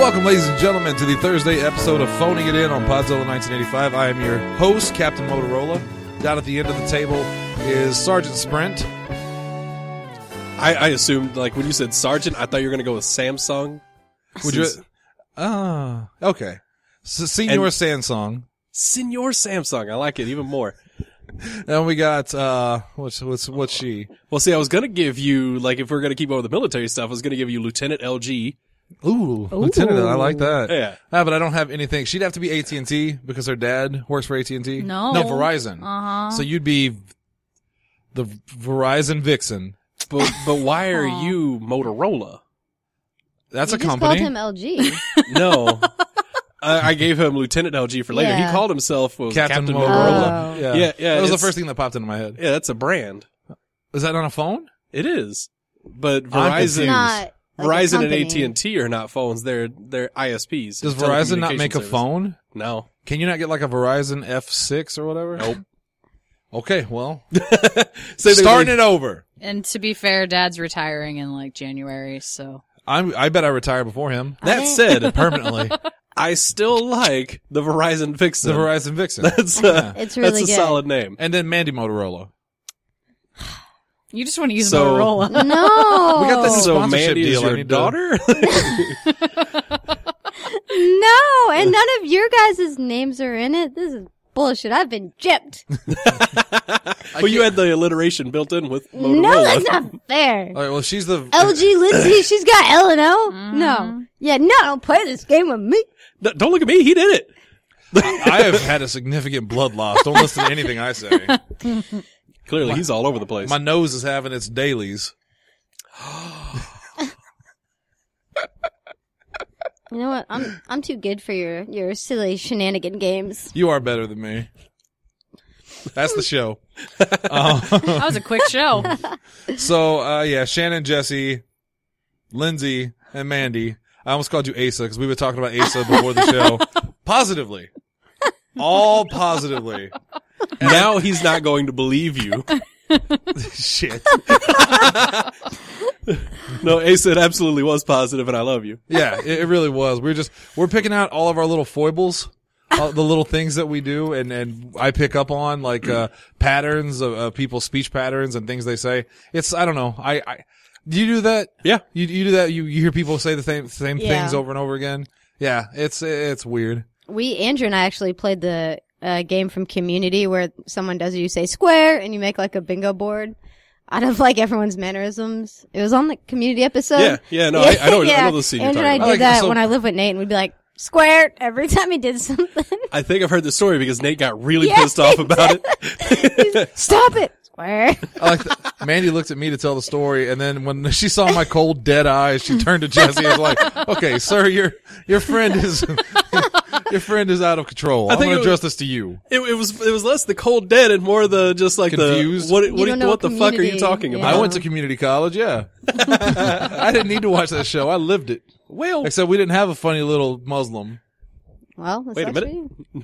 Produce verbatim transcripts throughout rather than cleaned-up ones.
Welcome, ladies and gentlemen, to the Thursday episode of Phoning It In on Podzilla nineteen eighty-five. I am your host, Captain Motorola. Down at the end of the table is Sergeant Sprint. I, I assumed, like, when you said Sergeant, I thought you were going to go with Samsung. Would you? Ah, uh, okay. So, Senior And- Samsung. Senor Samsung. I like it even more. And we got, uh, what's, what's, what's she? Well, see, I was going to give you, like, if we're going to keep on with the military stuff, I was going to give you Lieutenant L G. Ooh, Lieutenant, I like that. Yeah. Ah, but I don't have anything. She'd have to be A T and T because her dad works for A T and T. No. No, Verizon. Uh-huh. So you'd be the Verizon Vixen. But, but why are you Motorola? That's you a just company. called him L G. No. I, I gave him Lieutenant L G for later. Yeah. He called himself was Captain, Captain, Motorola. Oh. Yeah. Yeah, yeah, That was the it's- first thing that popped into my head. Yeah, that's a brand. Is that on a phone? It is. But I'm Verizon, confused. Not like a Verizon and company. A T and T are not phones. They're, they're I S Ps. Does Verizon not telecommunication make a service. phone? No. Can you not get like a Verizon F six or whatever? Nope. Okay, well, So starting it over. And to be fair, Dad's retiring in like January, so. I'm, I bet I retire before him. That said, Permanently. I still like the Verizon Vixen. The Verizon Vixen. That's a, It's really that's a good. solid name. And then Mandy Motorola. You just want to use So- Motorola. No. We got this So sponsorship Mandy is deal. I your need to- daughter? No, and none of your guys' names are in it. This is bullshit. I've been gypped. Well, you had the alliteration built in with Motorola. No, that's not fair. All right, well, she's the... L G Lindsay, she's got L and O. Mm-hmm. No. Yeah, no, don't play this game with me. No, don't look at me. He did it. I have had a significant blood loss. Don't listen to anything I say. Clearly, he's all over the place. My nose is having its dailies. You know what? I'm I'm too good for your your silly shenanigan games. You are better than me. That's the show. That was a quick show. So, uh, yeah, Shannon, Jesse, Lindsay, and Mandy. I almost called you Asa because we were talking about Asa before the show. Positively. All positively. Now he's not going to believe you. Shit. No, Ace said absolutely was positive, and I love you. Yeah, it, it really was. We're just, we're picking out all of our little foibles. All the little things that we do, and, and I pick up on, like, uh, patterns of, uh, people's speech patterns and things they say. It's, I don't know. I, I, do you do that? Yeah. You, you do that? You, you hear people say the same, same Yeah. things over and over again? Yeah, it's, it's weird. We Andrew and I actually played the uh, game from Community where someone does it, you say square, and you make like a bingo board out of like everyone's mannerisms. It was on the Community episode. Yeah, yeah, no, I, I know, I Yeah. know the scene you're Andrew talking and I about. did I like- that so- when I lived with Nate, and we'd be like square every time he did something. I think I've heard the story because Nate got really Yeah, pissed off he about it. Stop it, square. I like that. Mandy looked at me to tell the story, and then when she saw my cold, dead eyes, she turned to Jesse and was like, "Okay, sir, your your friend is your friend is out of control. I I'm think going to it was- address this to you." It, it was it was less the cold dead and more the just like Confused? the what You what, don't know what the fuck are you community, talking yeah. about? I went to community college. Yeah, I didn't need to watch that show. I lived it. Well, Except we didn't have a funny little Muslim. Well, that's Wait a actually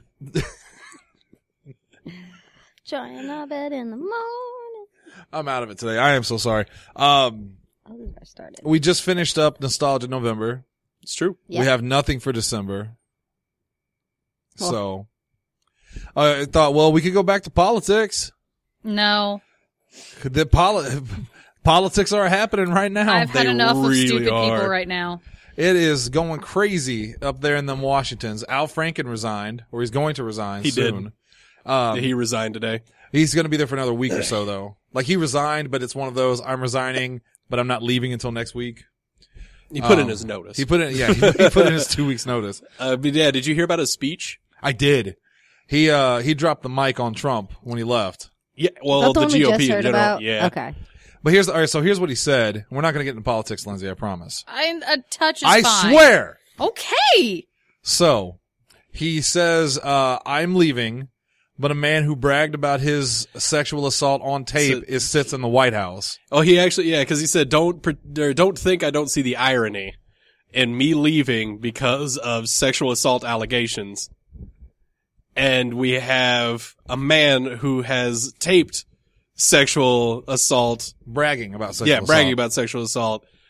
Join our bed in the morning. I'm out of it today. I am so sorry. Um, Oh, this is where I started. we just finished up Nostalgia November. it's true. Yeah. We have nothing for December. Well. So I thought, well, we could go back to politics. No. The poli- politics are happening right now. I've had they enough really of stupid are. people right now. It is going crazy up there in them Washingtons. Al Franken resigned, or he's going to resign He did. soon. Um, he resigned today. he's going to be there for another week or so, though. Like, he resigned, but it's one of those, I'm resigning, but I'm not leaving until next week. He put in Um, his notice. He put in, yeah, he, he put in his two weeks notice. uh, but yeah, did you hear about his speech? I did. He, uh, he dropped the mic on Trump when he left. Yeah, well, Is that the, one we G O just P in heard general. about? Yeah. Okay. But here's the, all right, so here's what he said. We're not going to get into politics, Lindsay, I promise. I, a touch is I fine. swear. Okay. So, he says, uh, I'm leaving, but a man who bragged about his sexual assault on tape So- is sits in the White House. Oh, he actually, yeah, because he said, "Don't pre- or don't think I don't see the irony in me leaving because of sexual assault allegations." And we have a man who has taped sexual assault, Bragging about sexual yeah, assault. bragging about sexual assault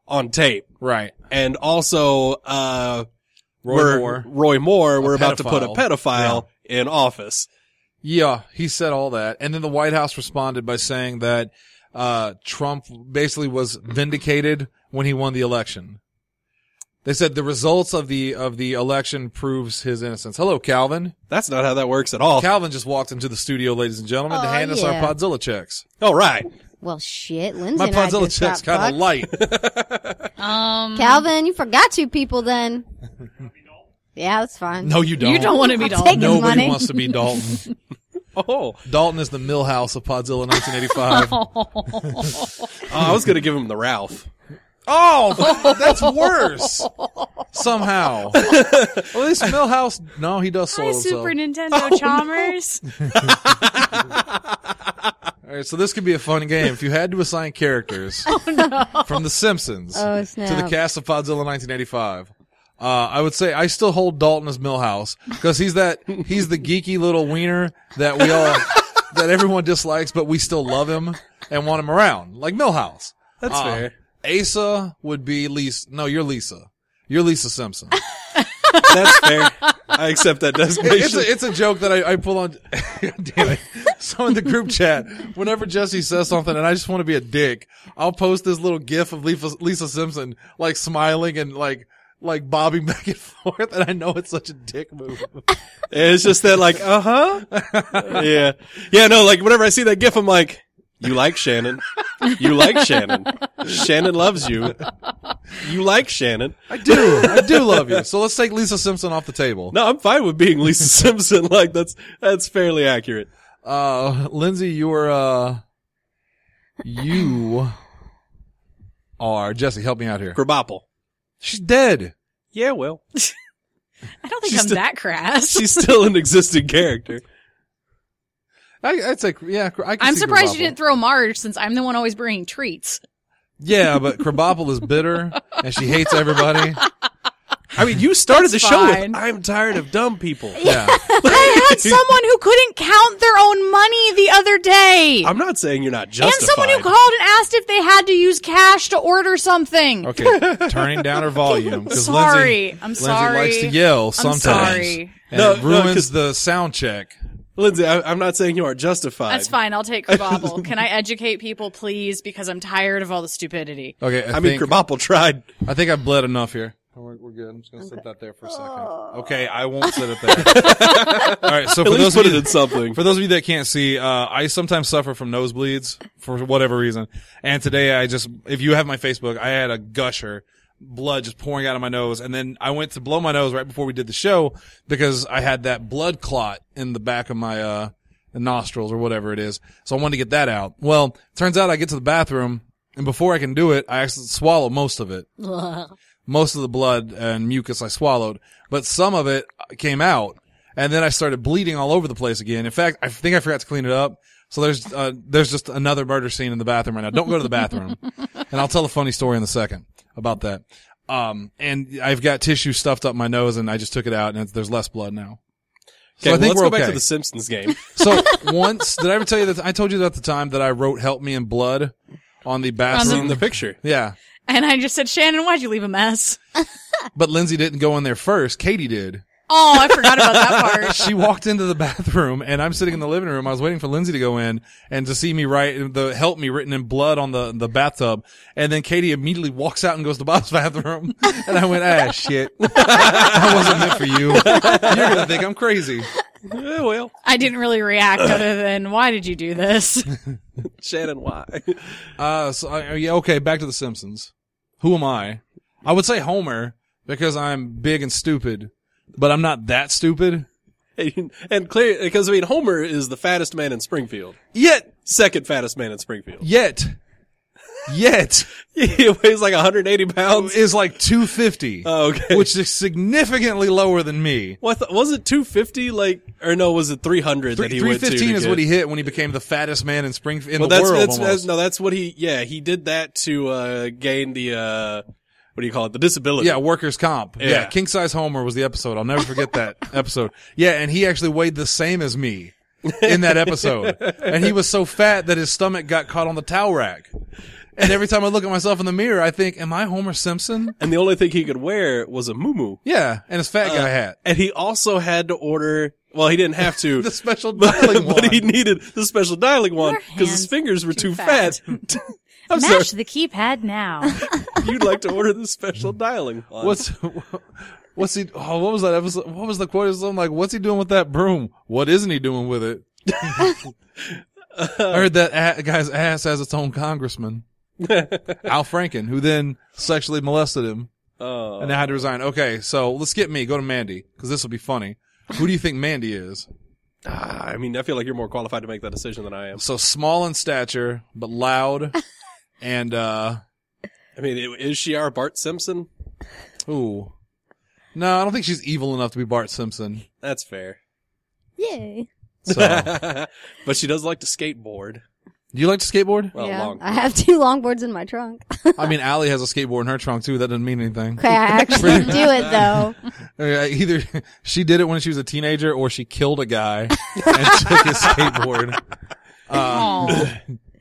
on tape. Right. And also, uh, Roy we're, Moore. Roy Moore, A we're about to put a pedophile. pedophile in office. Yeah, he said all that. And then the White House responded by saying that uh Trump basically was vindicated when he won the election. They said the results of the of the election proves his innocence. Hello, Calvin. That's not how that works at all. Calvin just walked into the studio, ladies and gentlemen, to Oh, hand us our yeah. Podzilla checks. All right. Well, shit, Lindsay My and I Podzilla just check's got kind of fucked. light. Um, Calvin, you forgot two people then. Yeah, that's fine. No, you don't. you don't want to be I'll Dalton. take his Nobody money. wants to be Dalton. Oh, Dalton is the Millhouse of Podzilla nineteen eighty-five. oh I was going to give him the Ralph. Oh, that's worse. Somehow. Well, at least Millhouse, no, he does Hi, soil himself. Super Nintendo Chalmers. All right, so this could be a fun game. If you had to assign characters from The Simpsons Oh, to snap. the cast of Podzilla nineteen eighty-five, uh, I would say I still hold Dalton as Millhouse because he's that he's the geeky little wiener that we all that everyone dislikes, but we still love him and want him around, like Millhouse. That's Uh, fair. Asa would be Lisa. No, you're Lisa. You're Lisa Simpson. That's fair. I accept that It's designation. a, it's a joke that I, I pull on. Damn it. So in the group chat, whenever Jesse says something and I just want to be a dick, I'll post this little gif of Lisa, Lisa Simpson, like smiling and like, like bobbing back and forth. And I know it's such a dick move. It's just that like, uh-huh. Yeah. Yeah, no, like whenever I see that gif, I'm like, you like Shannon. You like Shannon. Shannon loves you. You like Shannon. I do. I do love you. So let's take Lisa Simpson off the table. No, I'm fine with being Lisa Simpson. Like that's, that's fairly accurate. Uh, Lindsay, you're, uh, you are, Jesse, help me out here. Grabopple. She's dead. Yeah, well, I don't think She's I'm still- that crass. she's still an existing character. I, I'd say, yeah, I can I'm see surprised Krabappel. you didn't throw Marge since I'm the one always bringing treats. Yeah, but Krabappel is bitter and she hates everybody. I mean, you started That's the show fine. with, I'm tired of dumb people. Yeah. I had someone who couldn't count their own money the other day. I'm not saying you're not and justified. someone who called and asked if they had to use cash to order something. Okay, turning down her volume. 'cause Sorry. Lindsay, I'm Lindsay sorry. likes to yell I'm sometimes. sorry. And No, it no, ruins 'cause- the sound check. Lindsay, I, I'm not saying you are justified. That's fine. I'll take Krabobble. Can I educate people, please? Because I'm tired of all the stupidity. Okay, I, I mean, think, Grabopple tried. I think I've bled enough here. We're, we're good. I'm just gonna sit that there for a second. Okay, I won't sit it there. All right. So At for least those put of it you, in something. for those of you that can't see, uh, I sometimes suffer from nosebleeds for whatever reason. And today I just, if you have my Facebook, I had a gusher, blood just pouring out of my nose. And then I went to blow my nose right before we did the show because I had that blood clot in the back of my, uh, nostrils or whatever it is. So I wanted to get that out. Well, turns out I get to the bathroom and before I can do it, I actually swallow most of it. Most of the blood and mucus I swallowed, but some of it came out. And then I started bleeding all over the place again. In fact, I think I forgot to clean it up. So there's, uh, there's just another murder scene in the bathroom right now. Don't go to the bathroom. And I'll tell a funny story in a second about that. Um, and I've got tissue stuffed up my nose and I just took it out and it's, there's less blood now. So Okay, I think well, let's we're go okay. back to the Simpsons game. So once, did I ever tell you that, I told you at the time that I wrote Help Me in Blood on the Seen bathroom. the picture. Yeah. And I just said, Shannon, why'd you leave a mess? But Lindsay didn't go in there first. Katie did. Oh, I forgot about that part. She walked into the bathroom and I'm sitting in the living room. I was waiting for Lindsay to go in and to see me write the help me written in blood on the, the bathtub. And then Katie immediately walks out and goes to Bob's bathroom. And I went, ah, shit. That wasn't meant for you. You're going to think I'm crazy. Yeah, well, I didn't really react other than, why did you do this? Shannon, why? Uh, so I, yeah, okay. Back to the Simpsons. Who am I? I would say Homer because I'm big and stupid, but I'm not that stupid. And clear, because I mean, Homer is the fattest man in Springfield. Yet, Second fattest man in Springfield. yet, yet He weighs like one hundred eighty pounds. is like two fifty. Oh, okay. Which is significantly lower than me. Well, I thought, was it two fifty? Like, or no, was it three hundred that he three went to? fifteen to is get? what he hit when he became the fattest man in Springfield in Well, the that's, world. that's, almost. that's no, that's what he. Yeah, he did that to uh gain the uh what do you call it? The disability. Yeah, workers' comp. Yeah. Yeah. King Size Homer was the episode. I'll never forget that episode. Yeah, and he actually weighed the same as me in that episode. And he was so fat that his stomach got caught on the towel rack. And every time I look at myself in the mirror, I think, am I Homer Simpson? And the only thing he could wear was a muumuu. Yeah, and his fat guy Uh, hat. And he also had to order, well, he didn't have to. The special but, dialing but he wand. needed the special dialing one Your because his hands fingers were too too fat. fat. I'm Mash sorry. the keypad now. You'd like to order the special dialing one. What's what's he? Oh, what was that episode? What was the quote? It was something like, "What's he doing with that broom? What isn't he doing with it?" I heard that a- guy's ass has its own congressman, Al Franken, who then sexually molested him Oh. and I had to resign. Okay, so let's get me. Go to Mandy because this will be funny. Who do you think Mandy is? Ah, I mean, I feel like you're more qualified to make that decision than I am. So small in stature, but loud, and uh, I mean, i- is she our Bart Simpson? ooh, no, I don't think she's evil enough to be Bart Simpson. That's fair. Yay. So, do But she does like to skateboard. you like to skateboard? Well, yeah, long. I have two longboards in my trunk. I mean, Allie has a skateboard in her trunk too. That doesn't mean anything. Okay, I actually do it though. Uh, Either she did it when she was a teenager, or she killed a guy and took his skateboard. Uh, Aw.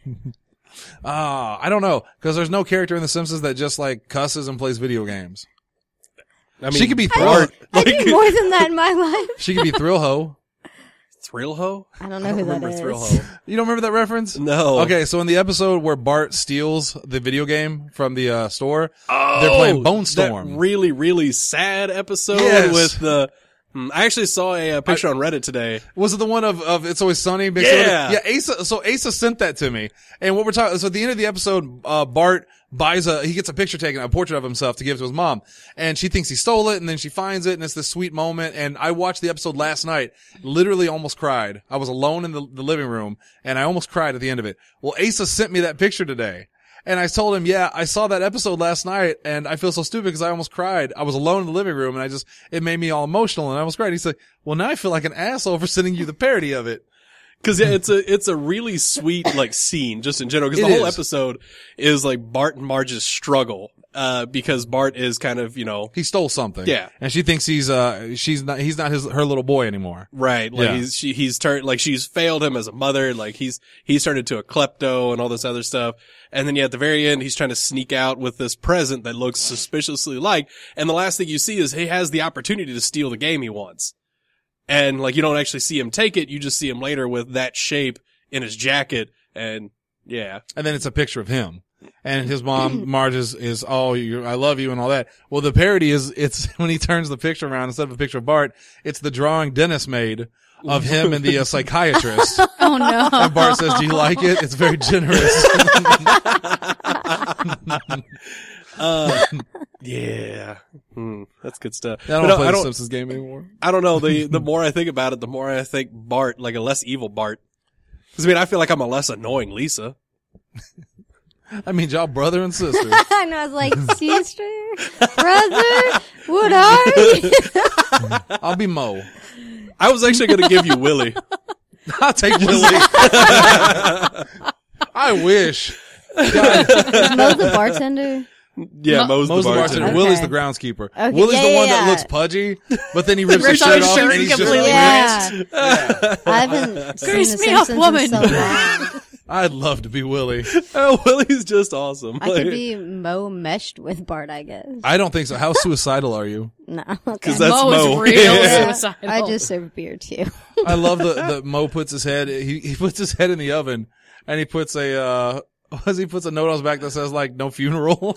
ah, I don't know, because there's no character in The Simpsons that just like cusses and plays video games. I mean, She could be Bart. I do more than that in my life. She could be Thrill Ho. Thrill Ho? I don't know I don't who that remember is. Thrill Ho. You don't remember that reference? No. Okay, so in the episode where Bart steals the video game from the uh, store, Oh, they're playing Bone Storm. That really, really sad episode Yes. with the. Hmm, I actually saw a, uh picture on Reddit today. Was it the one of, of It's Always Sunny? mixed Yeah. with it? Yeah, Asa, so Asa sent that to me. And what we're talking, so at the end of the episode, uh, Bart buys a, he gets a picture taken, a portrait of himself to give to his mom. And she thinks he stole it, and then she finds it, and it's this sweet moment. And I watched the episode last night, literally almost cried. I was alone in the, the living room, and I almost cried at the end of it. Well, Asa sent me that picture today. And I told him, yeah, I saw that episode last night and I feel so stupid because I almost cried. I was alone in the living room and I just, it made me all emotional and I almost cried. He's like, well, now I feel like an asshole for sending you the parody of it. Cause yeah, it's a, it's a really sweet, like, scene, just in general. Cause It the whole is. episode is like Bart and Marge's struggle. Uh, because Bart is kind of, you know, He stole something. Yeah. And she thinks he's, uh, she's not, he's not his, her little boy anymore. right. Like Yeah. he's, she, he's turned, like she's failed him as a mother. Like he's, he's turned into a klepto and all this other stuff. And then yeah, at the very end, he's trying to sneak out with this present that looks suspiciously like, and the last thing you see is he has the opportunity to steal the game he wants. And like, you don't actually see him take it. You just see him later with that shape in his jacket. And yeah. And then it's a picture of him. And his mom, Marge, is, is oh, you, I love you and all that. Well, the parody is, it's when he turns the picture around, instead of a picture of Bart, it's the drawing Dennis made of him and the uh, psychiatrist. Oh no. And Bart says, do you like it? It's very generous. Uh, yeah. Hmm, that's good stuff. I don't But no, play I the don't, Simpsons game anymore. I don't know. The, the more I think about it, the more I think Bart, like a less evil Bart. Cause I mean, I feel like I'm a less annoying Lisa. I mean, y'all brother and sister. I know, I was like, sister, brother, what are you? I'll be Mo. I was actually going to give you Willie. I'll take Willie. I wish. Mo the bartender? Yeah, Mo- Mo's, Mo's the the bartender. bartender. Okay. Willie's the groundskeeper. Okay, Willie's yeah, the yeah, one that yeah. looks pudgy, but then he rips his Rips off shirt his off shirt and he's just completely. like, Yeah. I haven't seen Grease The me up, Simpsons woman. in so long. I'd love to be Willie. Oh, Willie's just awesome. I Like, could be Mo meshed with Bart, I guess. I don't think so. How suicidal are you? No, okay. Cause that's Mo Mo. is real Yeah. suicidal. I just serve beer too. I love the, the Mo puts his head, he, he puts his head in the oven and he puts a, uh, he puts a note on his back that says like, no funeral.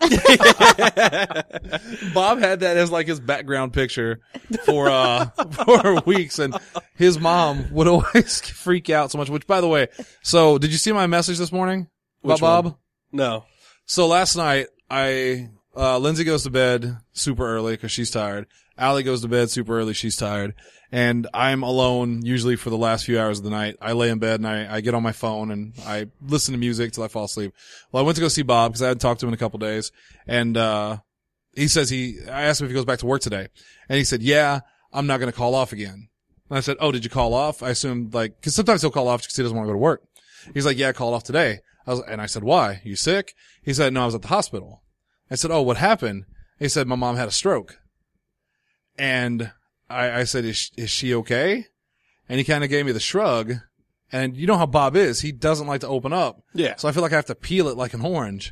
Bob had that as like his background picture for, uh, for weeks, and his mom would always freak out so much, which by the way, so did you see my message this morning about Which Bob? one? No. So last night, I, uh, Lindsay goes to bed super early because she's tired. Allie goes to bed super early. She's tired. And I'm alone usually for the last few hours of the night. I lay in bed and I, I get on my phone and I listen to music till I fall asleep. Well, I went to go see Bob because I hadn't talked to him in a couple days. And, uh, he says he, I asked him if he goes back to work today. And he said, yeah, I'm not going to call off again. And I said, oh, did you call off? I assumed like, cause sometimes he'll call off because he doesn't want to go to work. He's like, yeah, I called off today. I was, and I said, why? You sick? He said, no, I was at the hospital. I said, oh, what happened? He said, my mom had a stroke. And I, I said, is she, is she okay? And he kind of gave me the shrug. And you know how Bob is. He doesn't like to open up. Yeah. So I feel like I have to peel it like an orange.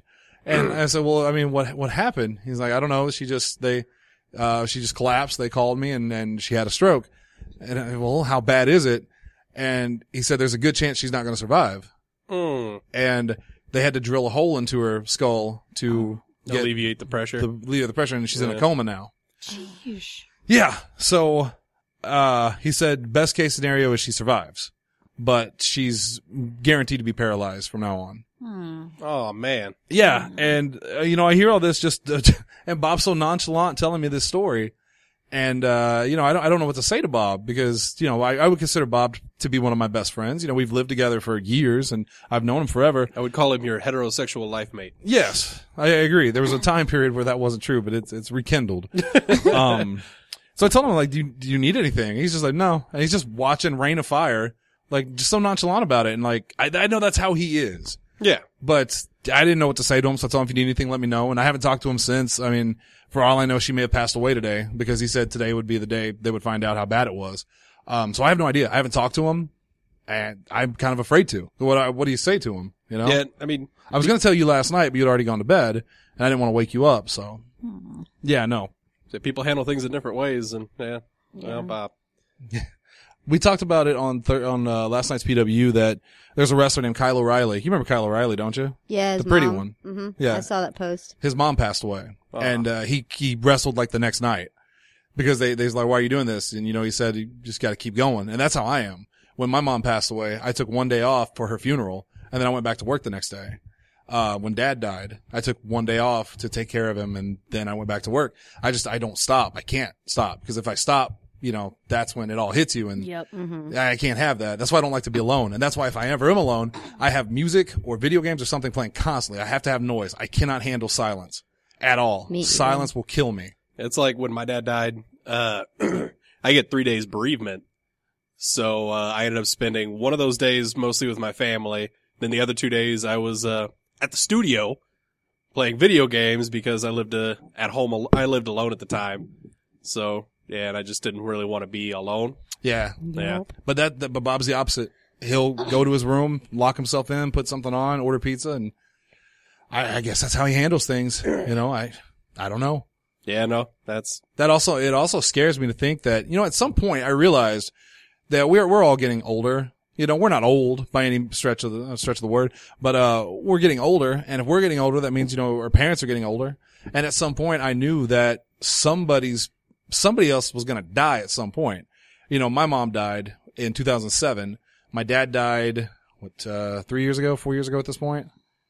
And I said, well, I mean, what, what happened? He's like, I don't know. She just, they, uh, she just collapsed. They called me and, and she had a stroke. And I, well, how bad is it? And he said, there's a good chance she's not going to survive. Mm. And they had to drill a hole into her skull to get Alleviate the pressure. the, alleviate the pressure. And she's in a Yeah. coma now. Sheesh. Yeah. So, uh, he said best case scenario is she survives, but she's guaranteed to be paralyzed from now on. Hmm. Oh man. Yeah. And, uh, you know, I hear all this just, uh, and Bob's so nonchalant telling me this story. And, uh, you know, I don't, I don't know what to say to Bob because, you know, I, I would consider Bob to be one of my best friends. You know, we've lived together for years and I've known him forever. I would call him your heterosexual life mate. Yes, I agree. There was a time period where that wasn't true, but it's, it's rekindled. um, so I told him, like, do you, do you need anything? He's just like, no. And he's just watching Rain of Fire, like, just so nonchalant about it. And like, I, I know that's how he is. Yeah. But I didn't know what to say to him, so I told him if you need anything, let me know. And I haven't talked to him since. I mean, for all I know, she may have passed away today because he said today would be the day they would find out how bad it was. Um, so I have no idea. I haven't talked to him, and I'm kind of afraid to. What I, what do you say to him? You know? Yeah. I mean, I was going to tell you last night, but you'd already gone to bed, and I didn't want to wake you up. So, yeah, no. people handle things in different ways, and yeah. Well, Bob. We talked about it on thir- on uh, last night's P W that there's a wrestler named Kyle O'Reilly. You remember Kyle O'Reilly, don't you? Yeah, his The pretty mom. one. Mm-hmm. Yeah. I saw that post. His mom passed away, Oh. and uh, he he wrestled like the next night because they they was like, "Why are you doing this?" And you know, he said, "You just got to keep going." And that's how I am. When my mom passed away, I took one day off for her funeral, and then I went back to work the next day. Uh, when Dad died, I took one day off to take care of him, and then I went back to work. I just I don't stop. I can't stop because if I stop, you know, that's when it all hits you, and Yep. I can't have that. That's why I don't like to be alone. And that's why if I ever am alone, I have music or video games or something playing constantly. I have to have noise. I cannot handle silence at all. Me either. Silence will kill me. It's like when my dad died, uh, I get three days bereavement. So, uh, I ended up spending one of those days mostly with my family. Then the other two days I was, uh, at the studio playing video games because I lived, uh, at home. Al- I lived alone at the time. So, yeah, and I just didn't really want to be alone. Yeah. Yeah. But that, that, but Bob's the opposite. He'll go to his room, lock himself in, put something on, order pizza, and I, I guess that's how he handles things. You know, I, I don't know. Yeah, no, that's, That also, it also scares me to think that, you know, at some point I realized that we're, we're all getting older. You know, we're not old by any stretch of the, uh, stretch of the word, but, uh, we're getting older. And if we're getting older, that means, you know, our parents are getting older. And at some point I knew that somebody's, somebody else was going to die at some point. You know, my mom died in two thousand seven. My dad died, what, uh, three years ago, four years ago at this point?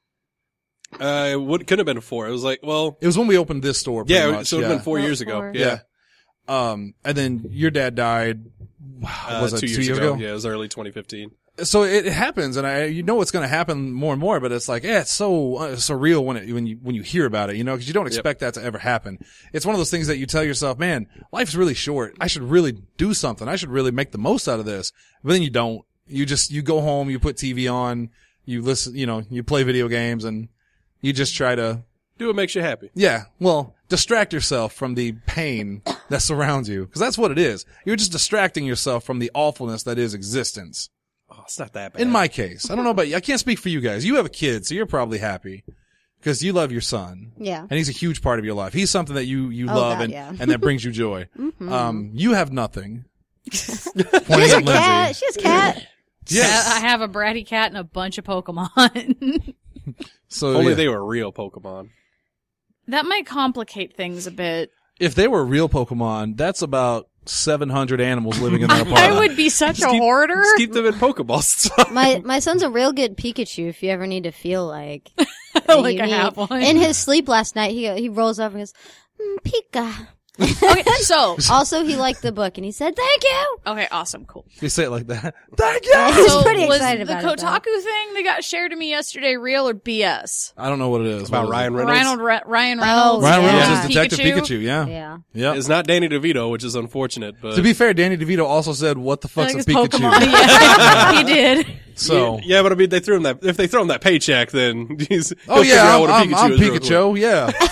uh, it would, couldn't have been four. It was like, well, It was when we opened this store. pretty yeah, much, so it would yeah. have been four Well, years ago. four. Yeah. Yeah. Um, and then your dad died, Uh, was it two years, ago. Yeah, it was early twenty fifteen. So it, it happens, and I, you know what's going to happen more and more, but it's like, yeah, it's so uh, surreal when it, when you, when you hear about it, you know, because you don't expect that to ever happen. It's one of those things that you tell yourself, man, life's really short. I should really do something. I should really make the most out of this. But then you don't. You just, you go home, you put T V on, you listen, you know, you play video games, and you just try to, Do what makes you happy. yeah, well, distract yourself from the pain that surrounds you, because that's what it is. You're just distracting yourself from the awfulness that is existence. Oh, it's not that bad. In my case, I don't know about you. I can't speak for you guys. You have a kid, so you're probably happy because you love your son. Yeah. And he's a huge part of your life. He's something that you, you Oh, love God, and, yeah. and that brings you joy. Um, you have nothing. She Pointing has a at cat. Lindsay. She has a cat. Yes. I have a bratty cat and a bunch of Pokemon. So Only yeah. they were real Pokemon. That might complicate things a bit. if they were real Pokemon, that's about seven hundred animals living in that apartment. I would be such Just a keep- hoarder. Just keep them in Pokeballs. My my son's a real good Pikachu. If you ever need to feel like Like you I need- have one. In his sleep last night, he he rolls over and goes, mm, Pika. Okay, so Also, he liked the book and he said, "Thank you." okay, awesome, cool. You say it like that. Thank you. He's So pretty was excited the about it, though. Kotaku thing that got shared to me yesterday real or B S? I don't know what it is. About What is Ryan it? Reynolds. Ryan, Re- Ryan Oh, Reynolds. Ryan Reynolds Yeah. is Detective Pikachu. Yeah. Yeah. Yeah. It's not Danny DeVito, which is unfortunate, but To be fair, Danny DeVito also said, "What the I fuck's think a it's Pikachu?" Pokemon. Yeah, he did. So, yeah, but I mean, they threw him that. If they throw him that paycheck, then he's. oh he'll figure yeah, out I'm, what a I'm, I'm is real quick. Pikachu.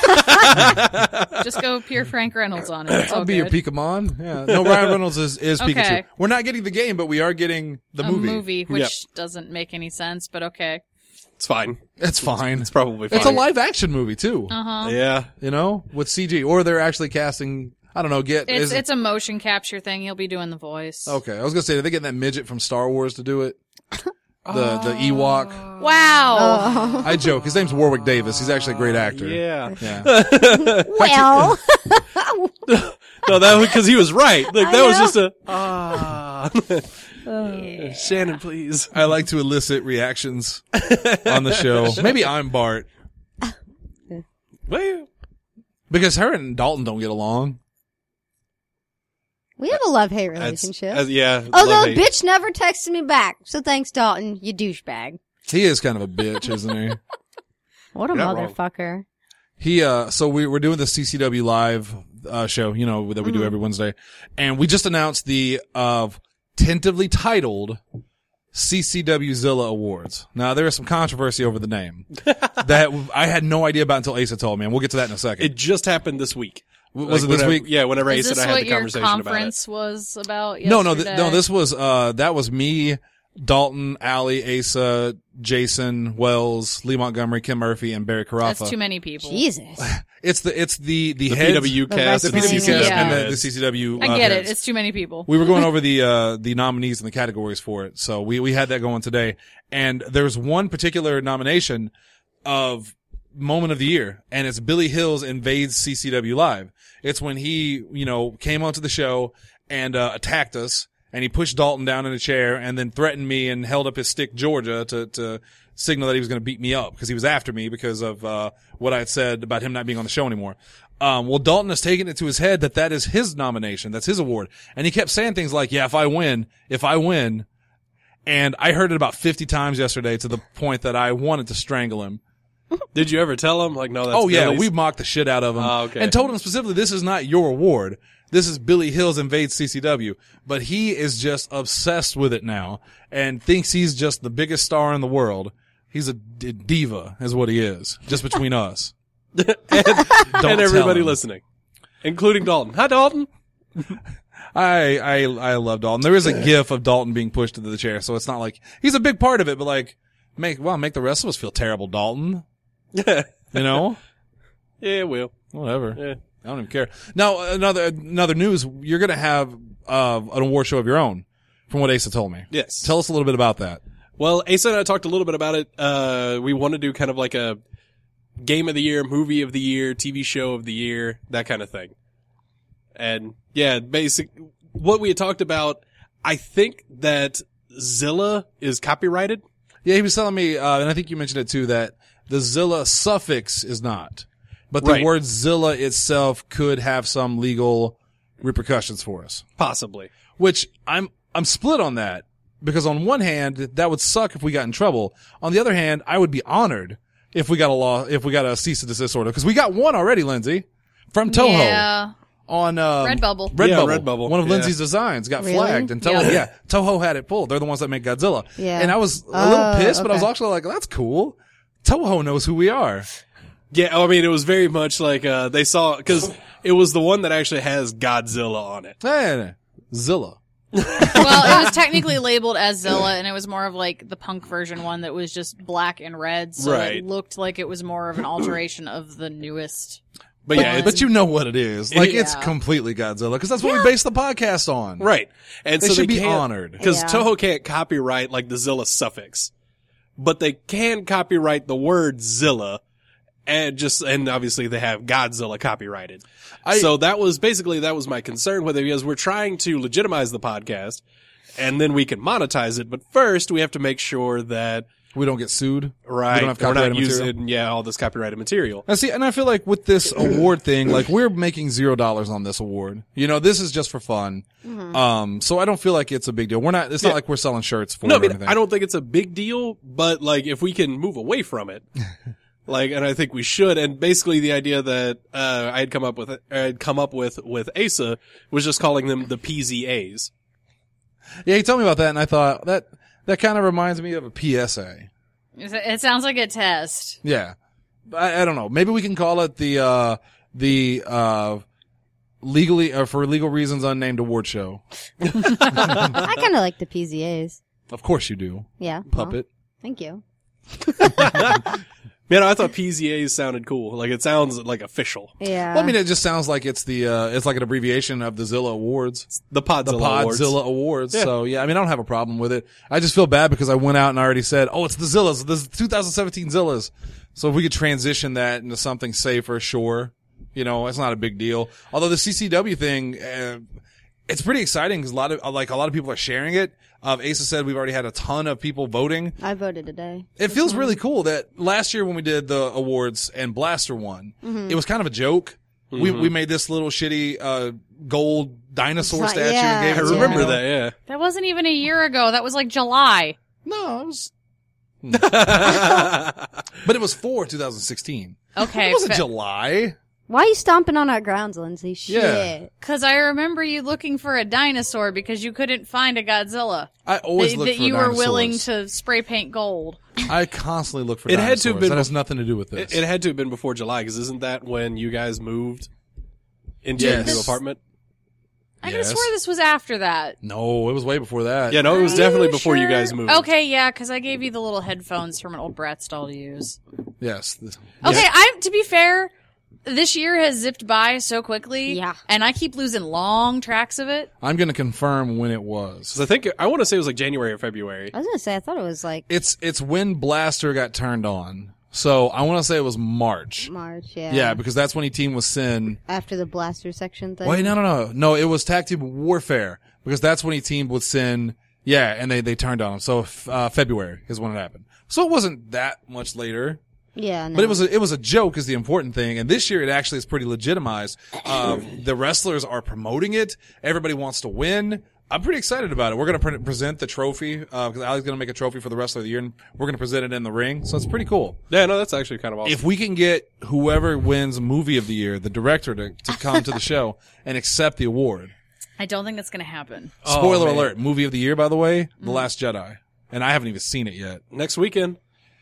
Yeah, Just go pure Frank Reynolds on it. It's I'll all be your good. Pokemon. Yeah, no, Ryan Reynolds is is Okay. Pikachu. We're not getting the game, but we are getting the a movie. movie, which Yep. doesn't make any sense, but okay. It's fine. It's fine. It's probably fine. It's a live action movie too. Uh huh. Uh, Yeah. It's fine. It's probably fine. It's a live action movie too. Uh huh. Yeah. You know, with C G, or they're actually casting. I don't know. Get It's is, it's a motion capture thing. He'll be doing the voice. okay. I was gonna say, are they getting that midget from Star Wars to do it? The the Ewok. Wow. Oh. I joke. His name's Warwick Davis. He's actually a great actor. Yeah. Yeah. Well, No, that was because he was right. Like I that was know. just a ah. Shannon, please. I like to elicit reactions on the show. Maybe I'm Bart Well, because her and Dalton don't get along. we have a love-hate that's- relationship. uh, yeah. Although love-hate. bitch never texted me back, so thanks, Dalton, you douchebag. He is kind of a bitch, isn't he? What a You're not wrong. motherfucker. He, uh, so we, we're doing the C C W live, uh, show, you know, that we do every Wednesday. And we just announced the, uh, tentatively titled C C W Zilla Awards. Now, there is some controversy over the name that I had no idea about until Asa told me, and we'll get to that in a second. It just happened this week. W- was Like, it this whenever- week? Yeah, whenever Is Ace this and I had what the your conversation about it. conference was about? No, no, yesterday? th- no, this was, uh, that was me, Dalton, Allie, Asa, Jason, Wells, Lee Montgomery, Kim Murphy, and Barry Carafa. That's too many people. Jesus. It's the, it's the, the, The heads, P W cast. the wrestling P W cast Yeah. and the, the C C W. I uh, get heads. it. It's too many people. We were going over the, uh, the nominees and the categories for it. So we, we had that going today. And there's one particular nomination of moment of the year, and it's Billy Hills invades C C W Live. It's when he, you know, came onto the show and, uh, attacked us, and he pushed Dalton down in a chair and then threatened me and held up his stick Georgia to, to signal that he was going to beat me up because he was after me because of, uh, what I had said about him not being on the show anymore. Um, well, Dalton has taken it to his head that that is his nomination. That's his award. And he kept saying things like, yeah, if I win, if I win. And I heard it about fifty times yesterday to the point that I wanted to strangle him. Did you ever tell him? Like, no, that's Oh yeah, Billy's? we mocked the shit out of him. Oh, okay. And told him specifically, this is not your award. This is Billy Hills invades C C W. But he is just obsessed with it now and thinks he's just the biggest star in the world. He's a d- diva is what he is, just between us. and, Don't and everybody tell him. listening, including Dalton. Hi, Dalton. I, I, I love Dalton. There is a gif of Dalton being pushed into the chair, so it's not like he's a big part of it, but like, make, well, make the rest of us feel terrible, Dalton. Yeah, You know? yeah, will. Whatever. Yeah. I don't even care. Now, another, another news, you're gonna have, uh, an award show of your own, from what Asa told me. Yes. Tell us a little bit about that. Well, Asa and I talked a little bit about it. Uh, we want to do kind of like a game of the year, movie of the year, T V show of the year, that kind of thing. And yeah, basic, what we had talked about, I think that Zilla is copyrighted. Yeah, he was telling me, uh, and I think you mentioned it too, that the Zilla suffix is not. But the Right. word Zilla itself could have some legal repercussions for us. Possibly. Which I'm, I'm split on that. Because on one hand, that would suck if we got in trouble. On the other hand, I would be honored if we got a law, if we got a cease and desist order. Cause we got one already, Lindsay. From Toho. Yeah. On, um, Redbubble. Redbubble. Yeah, Redbubble. One of Yeah. Lindsay's designs got Really? flagged and Toho, Yeah. yeah, Toho had it pulled. They're the ones that make Godzilla. Yeah. And I was a Oh, little pissed, but I was okay. actually like, that's cool. Toho knows who we are. Yeah, I mean, it was very much like, uh, they saw, cause it was the one that actually has Godzilla on it. Hey, Zilla. Well, it was technically labeled as Zilla, and it was more of like the punk version one that was just black and red, so Right. it looked like it was more of an alteration of the newest. But yeah, One. it's, But you know what it is. Like, it's Yeah. completely Godzilla, because that's what we base the podcast on. right. And They so should they be can't- honored. Cause Yeah. Toho can't copyright like the Zilla suffix, but they can copyright the word Zilla and just, and obviously they have Godzilla copyrighted. I- so that was basically, that was my concern with it because we're trying to legitimize the podcast and then we can monetize it. But first we have to make sure that, We don't get sued. right, We don't have we're not copyrighted material. using, yeah, all this copyrighted material. And see, and I feel like with this award thing, like we're making zero dollars on this award. You know, this is just for fun. Um, so I don't feel like it's a big deal. We're not, it's Yeah. not like we're selling shirts for No, I it or mean, anything. I don't think it's a big deal, but like if we can move away from it, like, and I think we should. And basically, the idea that uh, I had come up with, I had come up with with Asa was just calling them the P Z As. Yeah, he told me about that, and I thought that that kind of reminds me of a P S A. It sounds like a test. Yeah, I, I don't know. Maybe we can call it the uh the uh legally or for legal reasons unnamed award show. I kind of like the P Z As. Of course you do, Yeah. well, puppet. thank you. Man, I thought P Z As sounded cool. Like, it sounds like official. Yeah. Well, I mean, it just sounds like it's the uh, it's like an abbreviation of the Zilla Awards, The Podzilla the Awards. Podzilla Awards. Yeah. So yeah, I mean, I don't have a problem with it. I just feel bad because I went out and I already said, "Oh, it's the Zillas, the twenty seventeen Zillas." So if we could transition that into something safer, sure. You know, it's not a big deal. Although the C C W thing, uh, it's pretty exciting because a lot of like a lot of people are sharing it. Uh, Asa said we've already had a ton of people voting. I voted today. It feels really cool that last year when we did the awards and Blaster won, Mm-hmm. it was kind of a joke. We we made this little shitty uh gold dinosaur It's not- statue yeah, and gave I it to remember him. that, yeah. That wasn't even a year ago. That was like July. No, it was, but it was for two thousand sixteen. Okay. It wasn't fa- July. Why are you stomping on our grounds, Lindsay? Shit. Yeah. Cause I remember you looking for a dinosaur because you couldn't find a Godzilla. I always That, look that for you were willing dinosaurs. to spray paint gold. I constantly look for It had dinosaurs. to have been That has bef- nothing to do with It, this. it had to have been before July, because isn't that when you guys moved into Yes. your new apartment? I could Yes. have swore this was after that. no, it was way before that. Yeah, no, it was Are definitely you before you sure? guys moved. Okay, yeah, cause I gave you the little headphones from an old Bratz doll to use. Yes. The- Okay, yes. I to be fair, this year has zipped by so quickly. Yeah. And I keep losing long tracks of it. I'm going to confirm when it was. 'Cause I think, I want to say it was like January or February. I was gonna say, I thought it was like It's it's when Blaster got turned on. So I want to say it was March. March, yeah. Yeah, because that's when he teamed with Sin. After the blaster section thing. Wait, no, no, no, no. It was Tag Team Warfare because that's when he teamed with Sin. Yeah, and they they turned on him. So uh, February is when it happened. So it wasn't that much later, Yeah, no. but it was a, it was a joke is the important thing. And this year it actually is pretty legitimized. Uh, the wrestlers are promoting it. Everybody wants to win. I'm pretty excited about it. We're going to pre- present the trophy because Ali's going to make a trophy for the Wrestler of the Year, and we're going to present it in the ring. So it's pretty cool. Yeah, no, that's actually kind of awesome. If we can get whoever wins Movie of the Year, the director, to, to come to the show and accept the award. I don't think that's gonna happen. Oh, Spoiler man. alert, Movie of the Year, by the way, The Last Jedi. And I haven't even seen it yet. Next weekend.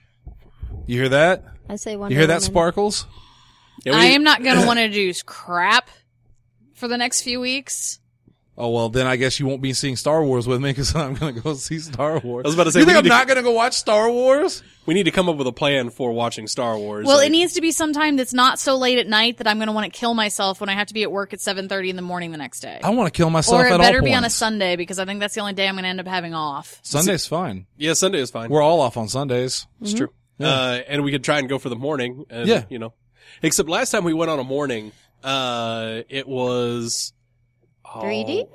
You hear that? I say Wonder You hear that, Woman. Sparkles? Yeah, we- I am not gonna want to do crap for the next few weeks. Oh, well, then I guess you won't be seeing Star Wars with me because I'm going to go see Star Wars. I was about to say, you we think I'm need to- not going to go watch Star Wars? We need to come up with a plan for watching Star Wars. Well, like- it needs to be sometime that's not so late at night that I'm gonna want to kill myself when I have to be at work at seven thirty in the morning the next day. I want to kill myself Or at it all better be on a points. Sunday because I think that's the only day I'm gonna end up having off. Sunday's fine. Yeah, Sunday is fine. We're all off on Sundays. It's true. Uh, and we could try and go for the morning. And, Yeah. You know, except last time we went on a morning, uh, it was oh, three D?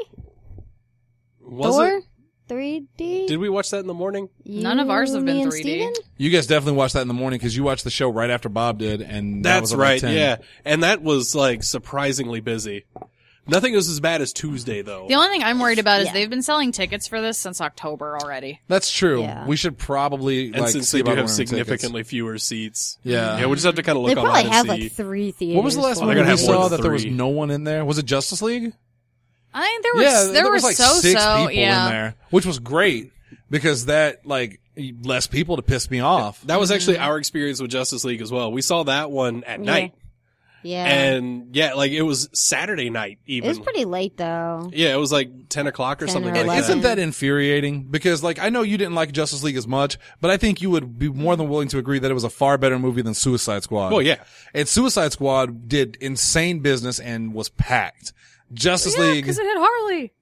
Was Thor? it? three D? Did we watch that in the morning? None of ours have You, been me, and three D. Steven? You guys definitely watched that in the morning because you watched the show right after Bob did, and that was That's around right. ten. Yeah, and that was like surprisingly busy. Nothing was as bad as Tuesday though. The only thing I'm worried about is Yeah. they've been selling tickets for this since October already. That's true. Yeah. We should probably and like since see they do about have ordering tickets. significantly fewer seats, Yeah. yeah, we just have to kind of They look probably online have and see. like three theaters. What was the last Well, movie they're we gonna have more saw than that there was three. no one in there? Was it Justice League? I think there was yeah, there, there was was like so six so people yeah. in there, which was great because that like less people to piss me off. That was actually our experience with Justice League as well. We saw that one at Yeah. night, Yeah. and yeah, like it was Saturday night it even. was pretty late though. Yeah, it was like ten o'clock or ten something or like And that. isn't that infuriating? Because like I know you didn't like Justice League as much, but I think you would be more than willing to agree that it was a far better movie than Suicide Squad. Well, yeah. And Suicide Squad did insane business and was packed. Justice Yeah, League. because it had Harley.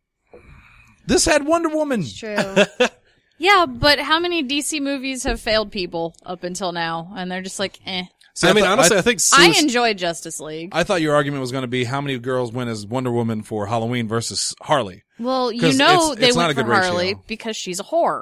This had Wonder Woman. It's true. Yeah, but how many D C movies have failed people up until now? And they're just like, eh. I mean, I thought- honestly, I, I- think I Suic- enjoyed Justice League. I thought your argument was going to be how many girls win as Wonder Woman for Halloween versus Harley. Well, you 'Cause know it's- they it's not went a for good ratio. Harley because she's a whore.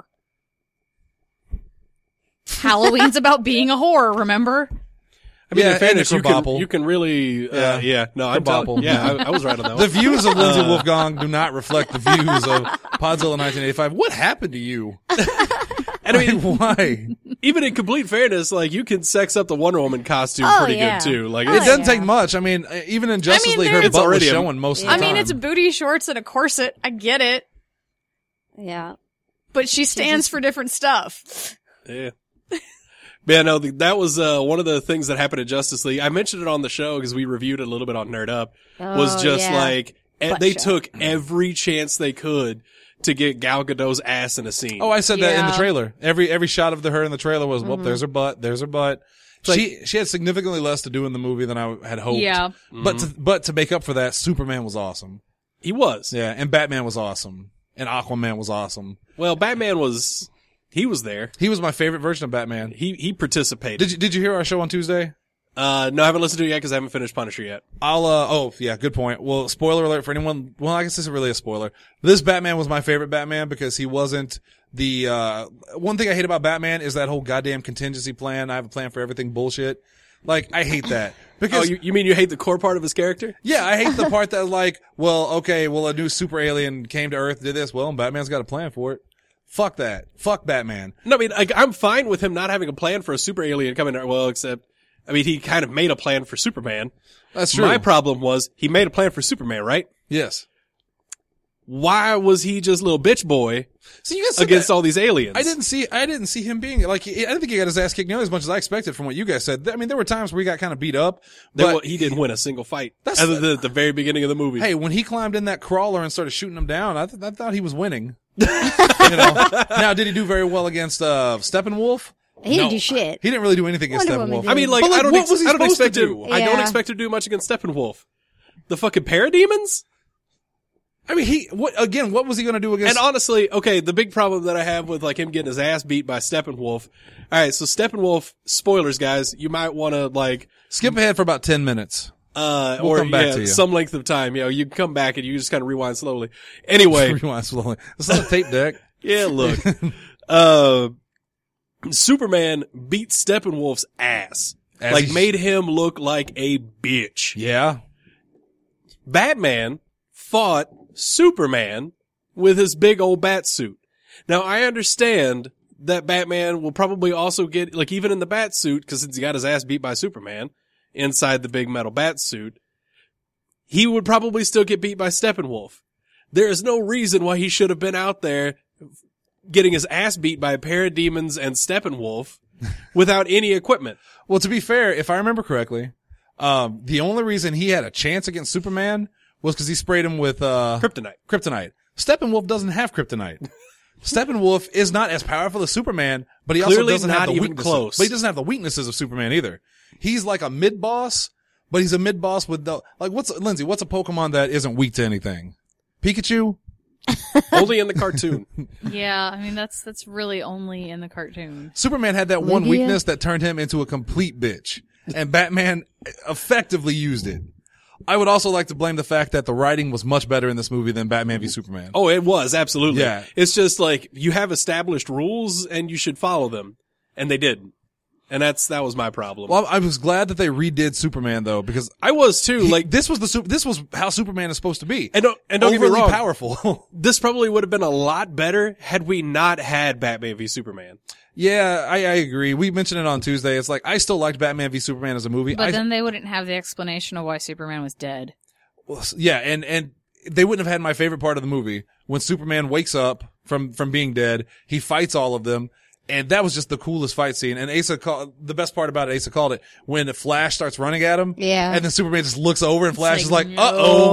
Halloween's about being a whore, remember? I mean, Yeah, in fairness, and you can, Kerbopple. you can really, uh, Yeah. yeah. No, I'm Kerbopple. telling, yeah, I, I was right on that The one. views of Lindsay Wolfgang do not reflect the views of Podzilla nineteen eighty-five. What happened to you? And I mean, Why? even in complete fairness, like you can sex up the Wonder Woman costume Oh, pretty yeah. good too. Like Oh, It it's, doesn't yeah. take much. I mean, uh, even in Justice mean, League, her there's- It's butt was already a- showing most of the I mean, time. it's booty shorts and a corset. I get it. yeah. But she stands for different stuff. yeah. Yeah, no, the, that was uh, one of the things that happened at Justice League. I mentioned it on the show because we reviewed it a little bit on Nerd Up. Was Oh, just yeah. like eh, Butt they shot. took every chance they could to get Gal Gadot's ass in a scene. Oh, I said that in the Yeah. trailer. Every every shot of the her in the trailer was, well, there's her butt, there's her butt. like- she she had significantly less to do in the movie than I had hoped. Yeah. But to, but to make up for that, Superman was awesome. He was. Yeah, and Batman was awesome, and Aquaman was awesome. Well, Batman was, he was there. He was my favorite version of Batman. He, he participated. Did you did you hear our show on Tuesday? Uh, no, I haven't listened to it yet because I haven't finished Punisher yet. I'll, uh, oh, yeah, good point. Well, spoiler alert for anyone, well, I guess this is really a spoiler. This Batman was my favorite Batman because he wasn't the, uh, one thing I hate about Batman is that whole goddamn contingency plan. I have a plan for everything bullshit. Like, I hate that. Because, Oh, you, you mean you hate the core part of his character? yeah, I hate the part that like, well, okay, well, a new super alien came to Earth, did this. Well, Batman's got a plan for it. Fuck that. Fuck Batman. No, I mean, like, I'm fine with him not having a plan for a super alien coming. Well, except, I mean, he kind of made a plan for Superman. That's true. My problem was he made a plan for Superman, right? Yes. Why was he just little bitch boy So you guys said against that- all these aliens? I didn't see. I didn't see him being like. I didn't think he got his ass kicked nearly as much as I expected from what you guys said. I mean, there were times where he got kind of beat up, There but wa- he didn't win a single fight. That's- other than at the very beginning of the movie. hey, when he climbed in that crawler and started shooting him down, I, th- I thought he was winning. you know. Now, did he do very well against uh, Steppenwolf? He didn't No. do shit. He didn't really do anything against Wonder Woman Steppenwolf. did. I mean, like, But, like, I don't, what ex- was he I don't supposed expect to him. do? I don't Yeah. expect him to do much against Steppenwolf. The fucking parademons? I mean, he what again? What was he going to do against? And honestly, okay, the big problem that I have with like him getting his ass beat by Steppenwolf. All right, so Steppenwolf, spoilers, guys. You might want to like, skip ahead for about ten minutes. uh, We'll or come back yeah, to you. some length of time. You know, you can come back and you just kind of rewind slowly. Anyway, Rewind slowly. It's not a tape deck. yeah, look, uh, Superman beat Steppenwolf's ass, As like he- made him look like a bitch. Yeah. Batman fought Superman with his big old bat suit. Now I understand that Batman will probably also get, like even in the bat suit, because he got his ass beat by Superman inside the big metal bat suit, he would probably still get beat by Steppenwolf. There is no reason why he should have been out there getting his ass beat by parademons and Steppenwolf without any equipment. Well, to be fair, if I remember correctly, um, the only reason he had a chance against Superman was because he sprayed him with uh, Kryptonite. kryptonite. Steppenwolf doesn't have kryptonite. Steppenwolf is not as powerful as Superman, but he Clearly also doesn't have not the even weaknesses. close. But he doesn't have the weaknesses of Superman either. He's like a mid boss, but he's a mid boss with the like. What's Lindsay? What's a Pokemon that isn't weak to anything? Pikachu. Only in the cartoon. Yeah, I mean that's that's really only in the cartoon. Superman had that one Lugia? weakness that turned him into a complete bitch, and Batman effectively used it. I would also like to blame the fact that the writing was much better in this movie than Batman v Superman. Oh, it was, absolutely. Yeah. It's just like, you have established rules and you should follow them. And they didn't. And that's, that was my problem. Well, I was glad that they redid Superman though, because I was too, he- like, this was the Sup- this was how Superman is supposed to be. and don't, and don't get me Overly wrong, powerful. this probably would have been a lot better had we not had Batman v Superman. Yeah, I, I agree. We mentioned it on Tuesday. It's like I still liked Batman v Superman as a movie. But I, then they wouldn't have the explanation of why Superman was dead. Well, yeah, and and they wouldn't have had my favorite part of the movie when Superman wakes up from from being dead. He fights all of them, and that was just the coolest fight scene. And Asa called the best part about it. Asa called it when Flash starts running at him. Yeah. and then Superman just looks over, and Flash like, is like, no. "Uh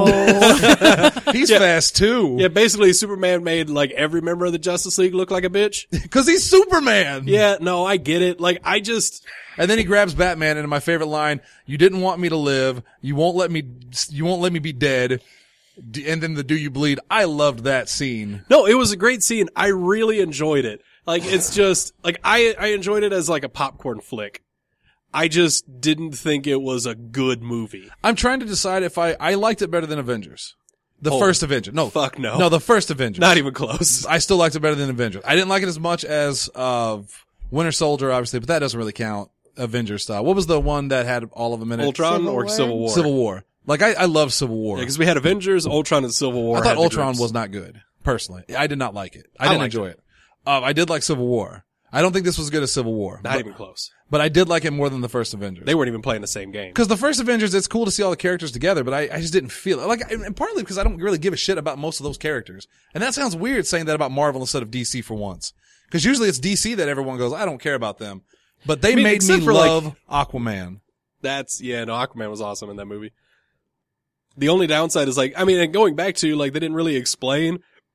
oh, he's fast too." Yeah, basically Superman made like every member of the Justice League look like a bitch. because he's Superman. Yeah, no, I get it. Like, I just, And then he grabs Batman, and my favorite line: "You didn't want me to live. You won't let me. You won't let me be dead." D- And then the "Do you bleed?" I loved that scene. no, it was a great scene. I really enjoyed it. Like, it's just, like, I, I enjoyed it as like a popcorn flick. I just didn't think it was a good movie. I'm trying to decide if I I liked it better than Avengers, the Oh, first Avenger. No, fuck no. no, the first Avengers. Not even close. I still liked it better than Avengers. I didn't like it as much as uh Winter Soldier, obviously, but that doesn't really count Avengers style. What was the one that had all of them in it? Ultron Civil or War? Civil War? Civil War. Like I I love Civil War. Yeah, because we had Avengers, Ultron, and Civil War. I thought had the Ultron groups. was not good. Personally, I did not like it. I I didn't liked enjoy it. Um, I did like Civil War. I don't think this was as good as Civil War, Not but, even close. but I did like it more than the first Avengers. They weren't even playing the same game. Because the first Avengers, it's cool to see all the characters together, but I, I just didn't feel it. Like, and partly because I don't really give a shit about most of those characters. And that sounds weird saying that about Marvel instead of D C for once. Because usually it's D C that everyone goes, I don't care about them. But they I mean, made me except for, like- love Aquaman. That's, yeah, no, Aquaman was awesome in that movie. The only downside is like, I mean, and going back to, like, they didn't really explain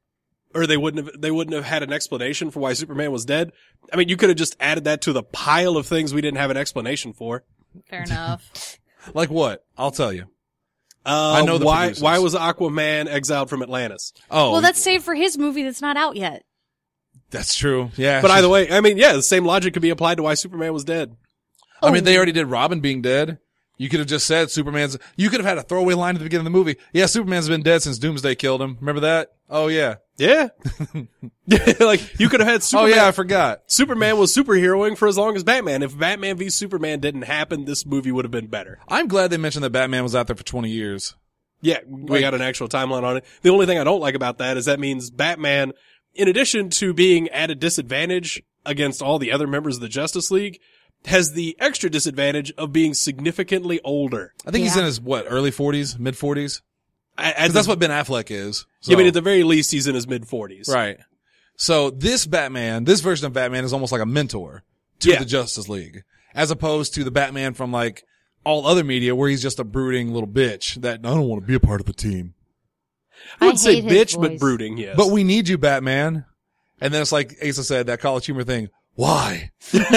or they wouldn't have, they wouldn't have had an explanation for why Superman was dead. I mean, you could have just added that to the pile of things we didn't have an explanation for. Fair enough. Like what? I'll tell you. Uh, I know the why, producers. why was Aquaman exiled from Atlantis? Oh, Well, that's saved for his movie that's not out yet. that's true. Yeah. But she's- either way, I mean, yeah, the same logic could be applied to why Superman was dead. I mean, they already did Robin being dead. You could have just said Superman's, you could have had a throwaway line at the beginning of the movie. Yeah, Superman's been dead since Doomsday killed him. Remember that? Oh yeah. Yeah. Like, you could have had Superman. Oh yeah, I forgot. Superman was superheroing for as long as Batman. If Batman v Superman didn't happen, this movie would have been better. I'm glad they mentioned that Batman was out there for twenty years. Yeah, we got an actual timeline on it. The only thing I don't like about that is that means Batman, in addition to being at a disadvantage against all the other members of the Justice League, has the extra disadvantage of being significantly older. I think he's Yeah. in his, what, early forties, mid forties? I, Because that's what Ben Affleck is. So. Yeah, I mean, at the very least, he's in his mid forties. Right. So this Batman, this version of Batman is almost like a mentor to Yeah. the Justice League, as opposed to the Batman from like all other media where he's just a brooding little bitch that I don't want to be a part of the team. I wouldn't I say hate his bitch, but voice. brooding, yes. But we need you, Batman. And then it's like Asa said, that college humor thing. Why?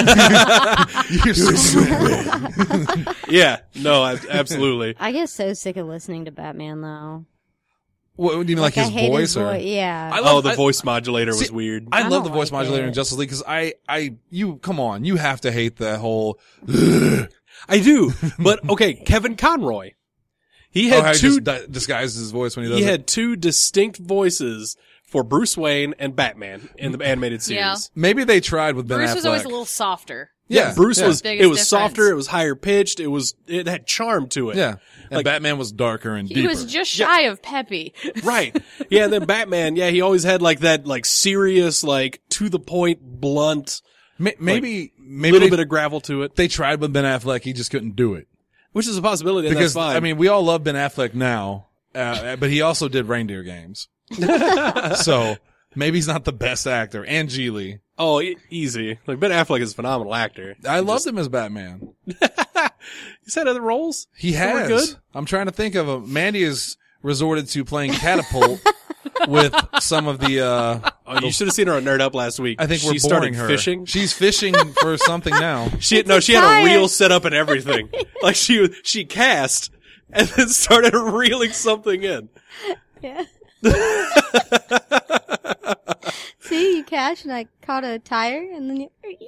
You're stupid. yeah, no, I, absolutely. I get so sick of listening to Batman though. What, do you mean like, I his hate voice his or? voice. Yeah. I Oh, love- the I- voice modulator was See, weird. I, I love the don't voice like modulator it. in Justice League because I, I, you, come on, you have to hate that whole, I do. But, okay, Kevin Conroy. He oh, had how he two, just di- disguises his voice when he does he it. had two distinct voices for Bruce Wayne and Batman in the animated series. Yeah. Maybe they tried with Ben Bruce Affleck. was always a little softer. yeah, Bruce yeah. was, Biggest it was difference. softer, it was higher pitched, it was, it had charm to it. Yeah. And Like- Batman was darker and He deeper. was just shy of peppy. Right. Yeah, and then Batman, yeah, he always had like that, like serious, like to the point, blunt, Ma- maybe, maybe little they, bit of gravel to it, they tried with Ben Affleck. He just couldn't do it. which is a possibility. And Because, that's fine. I mean, we all love Ben Affleck now, uh, but he also did Reindeer Games. So maybe he's not the best actor. And Geely. oh, e- easy. Like Ben Affleck is a phenomenal actor. I loved him as Batman. He's had other roles. He that were has. good. I'm trying to think of a, Mandy has resorted to playing catapult with some of the, uh, Oh, you should have seen her on Nerd Up last week. I think we're she started boring her. fishing. She's fishing for something now. She no, a she had a kayak. reel set up and everything. Like she she cast and then started reeling something in. Yeah. See, you catch and I caught a tire and then you.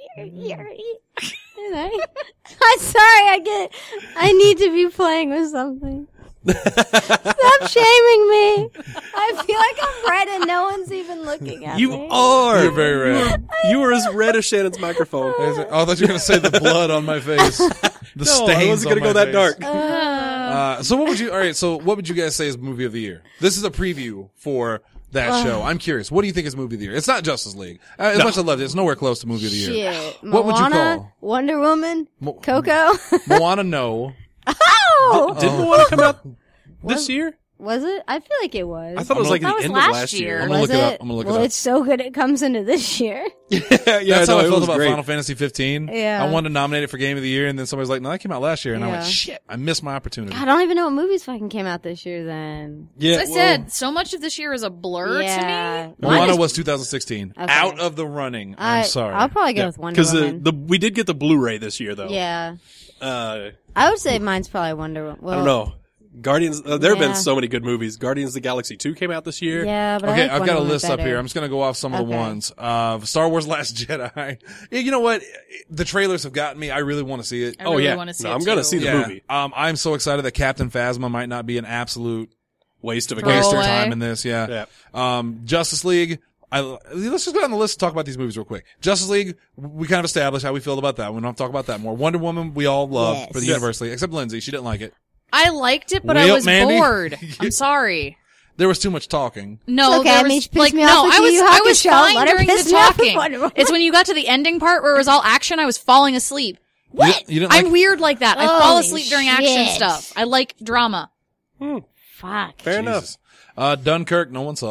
And I, I'm sorry, I get. I need to be playing with something. Stop shaming me. I feel like I'm red and no one's even looking at You me. are. You're very red. You were as red as Shannon's microphone. Oh, I thought you were going to say the blood on my face. The No, stains I wasn't on gonna go my that face. dark. Uh, so what would you, alright, so what would you guys say is movie of the year? This is a preview for that show. I'm curious. What do you think is movie of the year? It's not Justice League. Uh, as No. much as I love it, it's nowhere close to movie of the year. Shit. What would you Moana, call? Wonder Woman, Mo- Coco. Moana, no. Oh! Didn't Moana come out this year? Was it? I feel like it was. I thought it was I'm like That the was end last of last year. year. I'm gonna was look it it? up. I'm gonna look it well, up. it's so good it comes into this year. yeah, That's no, how I it felt was about great. Final Fantasy fifteen. Yeah. I wanted to nominate it for Game of the Year, and then somebody's like, no, that came out last year. And I'm Yeah. like, shit, I missed my opportunity. I don't even know what movies fucking came out this year then. Yeah, As I said, so much of this year is a blur Yeah. to me. Mine Moana is- was two thousand sixteen. Okay. Out of the running. I, I'm sorry. I'll probably go with Wonder because the, Woman. the we did get the Blu-ray this year though. yeah. Uh, I would say mine's probably Wonder Woman. Well, I don't know. Guardians. Uh, there have Yeah. been so many good movies. Guardians of the Galaxy two came out this year. Yeah, but I Okay, like I've Wonder got a Woman list up better. here. I'm just going to go off some of the Okay. ones. Uh, Star Wars Last Jedi. Yeah, you know what? The trailers have gotten me. I really want to see it. I Oh, really yeah. want to see No, it I'm gonna too. see the yeah. movie. Um, I'm so excited that Captain Phasma might not be an absolute Waste of a Throw gas waste of away. time in this. Yeah. Yeah. Um, Justice League. I, let's just go down the list and talk about these movies real quick. Justice League, we kind of established how we feel about that. We don't have to talk about that more. Wonder Woman, we all love Yes. for the Yes. universally, except Lindsay. She didn't like it. I liked it, but I Well, was Mandy? bored. I'm sorry. There was too much talking. No, It's okay, there I was, mean, she pissed like, me no, off with I Yu was, Yu I was Hakusho. fine Let her during piss the me off with talking. Wonder Woman. It's when you got to the ending part where it was all action, I was falling asleep. You, didn't- you didn't I'm like, weird like that. I fall Holy asleep during action shit. stuff. I like drama. Fuck. Fair enough. Jesus. Uh, Dunkirk, no one saw.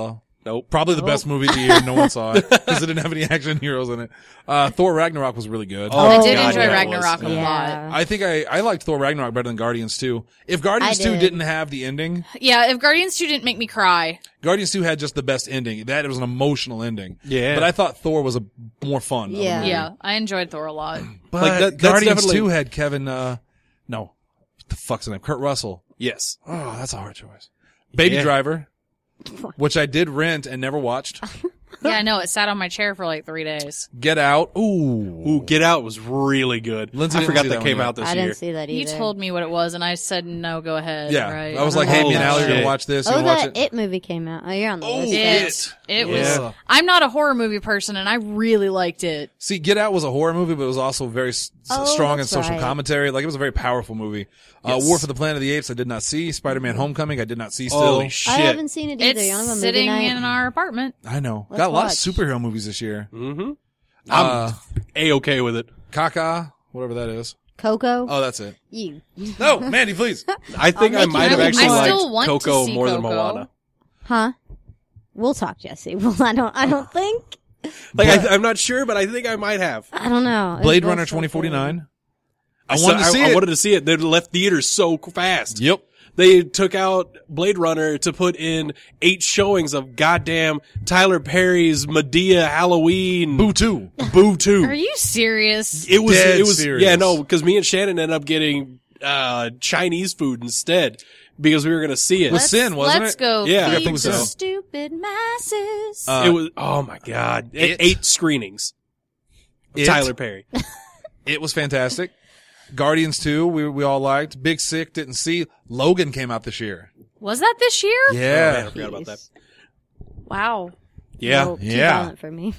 Nope. Probably the best movie of the year. No one saw it because it didn't have any action heroes in it. Uh, Thor Ragnarok was really good. Oh, I did God, enjoy yeah, it Ragnarok was. a Yeah. lot. I think I, I liked Thor Ragnarok better than Guardians two. If Guardians I two did. didn't have the ending, Yeah, if Guardians two didn't make me cry. Guardians two had just the best ending. That was an emotional ending. Yeah. But I thought Thor was a more fun. of a Yeah. movie. Yeah, I enjoyed Thor a lot. But Like, that- that's Guardians definitely- two had Kevin, uh, no, what the fuck's his name? Kurt Russell. Yes. Oh, that's a hard choice. Baby Yeah. Driver, which I did rent and never watched. Yeah, I know. It sat on my chair for like three days. Get Out. Ooh. Ooh, Get Out was really good. Lindsay I didn't forgot see that, that one came yet. out this I year. didn't see that either. You told me what it was, and I said no. Go ahead. Yeah. right? I was like, hey, me and Oh, Allie are going shit. to watch this. You Oh, wanna watch that it? It movie came out. Oh, you're on the Oh, list. It, it Yeah. was. I'm not a horror movie person, and I really liked it. See, Get Out was a horror movie, but it was also very s- Oh, strong in that's social right. commentary. Like, it was a very powerful movie. Uh, Yes. War for the Planet of the Apes, I did not see. Spider-Man Homecoming, I did not see still. Holy shit. I haven't seen it either. It's You wanna go movie sitting night? in our apartment. I know. Let's Got a lot watch. of superhero movies this year. Mm-hmm. I'm Uh, A-okay with it. Kaka, whatever that is. Coco. Oh, that's it. You. No, Mandy, please. I think I'll I make might you have happy. actually I still liked want to Coco see more than Coco. Moana. Huh? We'll talk, Jesse. Well, I don't. I don't think. Like, I th- I'm not sure, but I think I might have. I don't know. It Blade was Runner so twenty forty-nine. I So wanted to see I, it. I wanted to see it. They left theaters so fast. Yep. They took out Blade Runner to put in eight showings of goddamn Tyler Perry's Medea Halloween Boo two. Boo two. Are you serious? It was, Dead it was, serious. yeah, no, because me and Shannon ended up getting, uh, Chinese food instead because we were going to see it. Was Sin, wasn't Let's it? go Yeah, I feed think the so. stupid masses. Uh, it was, oh my God. Eight, It- eight screenings. of It- Tyler Perry. It was fantastic. Guardians two, we we all liked. Big Sick, didn't see. Logan came out this year. Was that this year? Oh, man, Yeah. I forgot about that. Wow. Yeah. Well, too Yeah. violent for me.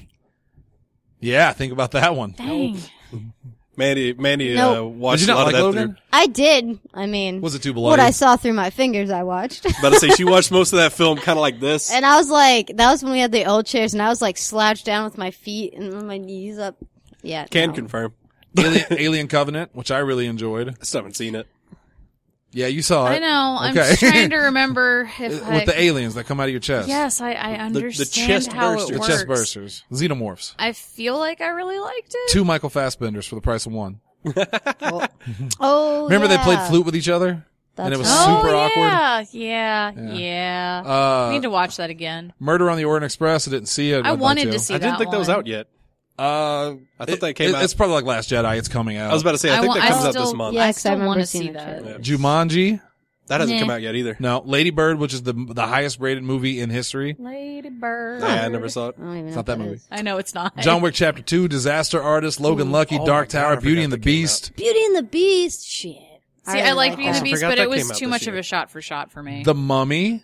Yeah, think about that one. Dang. Mandy, Mandy, Nope. uh, watched Did you a not lot like of that Logan? through. I did. I mean, Was it too what bloody? I saw through my fingers, I watched. About to say, she watched most of that film kind of like this. And I was like, that was when we had the old chairs, and I was like slouched down with my feet and my knees up. Yeah. Can no. confirm. Alien, Alien Covenant, which I really enjoyed. I still haven't seen it. Yeah, you saw it. I know. I'm Okay. just trying to remember if I... With the aliens that come out of your chest. Yes, I, I understand chest how bursters. it The works. chest bursters. Xenomorphs. I feel like I really liked it. Two Michael Fassbenders for the price of one. Oh, Remember they played yeah. flute with each other? That's and it was Oh, super yeah, awkward? yeah, yeah, I Uh, need to watch that again. Murder on the Orient Express, I didn't see it. I I'd like wanted to. to see I that didn't think that was one. out yet. Uh, I thought it- that came it- out. It's probably like Last Jedi. It's coming out. I was about to say, I, I think wa- that I comes out still- this month. Yeah, I 'cause I still remember want to seeing see that that. trailer. Jumanji. That hasn't Nah. come out yet either. No, Lady Bird, which is the the highest rated movie in history. Lady Bird. Yeah, I never saw it. I don't even know not what that movie. is. I know it's not. John Wick Chapter Two, Disaster Artist, Logan Lucky, Oh Dark my God, Tower, I Beauty forgot and the that came out. Beast, Beauty and the Beast. Shit. See, I, really like Beauty and the that. Beast, forgot but that it was came out too this much year. of a shot for shot for me. The Mummy.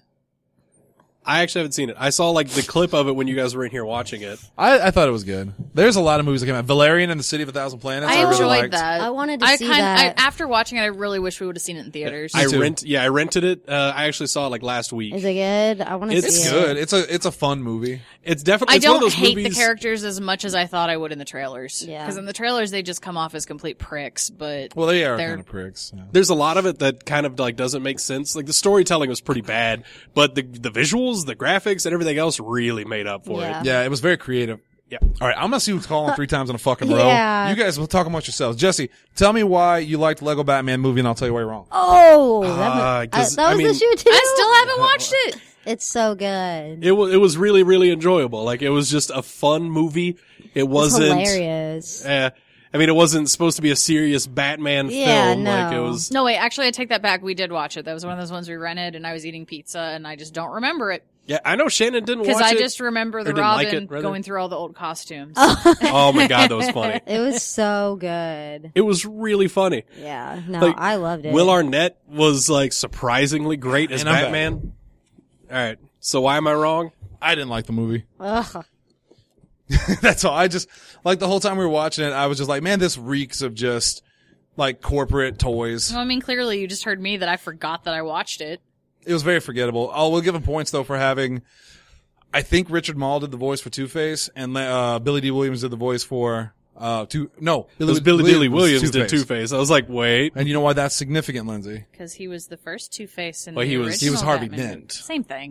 I actually haven't seen it. I saw like the clip of it when you guys were in here watching it. I, I thought it was good. There's a lot of movies that came out. Valerian and the City of a Thousand Planets. I, I really enjoyed liked. that. I wanted to I see kind that. I, after watching it, I really wish we would have seen it in theaters. I too. rent, yeah, I rented it. Uh, I actually saw it like last week. Is it good? I want to see It's It's it. good. It's a it's a fun movie. It's definitely. I It's one of don't those hate movies, the characters as much as I thought I would in the trailers. Yeah. Because in the trailers, they just come off as complete pricks, but Well, they are They're- kind of pricks. Yeah. There's a lot of it that kind of like doesn't make sense. Like the storytelling was pretty bad, but the the visuals, the graphics, and everything else really made up for Yeah. it. Yeah, it was very creative. Yeah. All right, I'm gonna see who's calling three times in a fucking row. Yeah. You guys will talk amongst yourselves. Jesse, tell me why you liked Lego Batman movie, and I'll tell you why you're wrong. Oh, that, Uh, was, 'cause, that I was mean- the shoe too. I still haven't watched it. It's so good. It was it was really really enjoyable. Like it was just a fun movie. It It's wasn't. hilarious. Uh, I mean, it wasn't supposed to be a serious Batman Yeah, film. Like it no. was. No, wait, actually, I take that back. We did watch it. That was one of those ones we rented, and I was eating pizza, and I just don't remember it. Yeah, I know Shannon didn't watch Because I it. just remember the didn't like Robin it, rather. going through all the old costumes. Oh my god, that was funny. It was so good. It was really funny. Yeah. No, Like, I loved it. Will Arnett was like surprisingly great as And I'm back. Batman. All right, so why am I wrong? I didn't like the movie. Ugh. That's all. I just like the whole time we were watching it. I was just like, man, this reeks of just like corporate toys. Well, I mean, clearly you just heard me that I forgot that I watched it. It was very forgettable. Oh, we'll give him points though for having. I think Richard Mall did the voice for Two Face, and uh, Billy D. Williams did the voice for uh, two. No, It was Billy Dilly Williams did Two-Face. Two Face. I was like, wait. And you know why that's significant, Lindsay? Because he was the first Two-Face in Well, the he was- original he was Harvey Batman Dent. movie. Same thing. Yeah.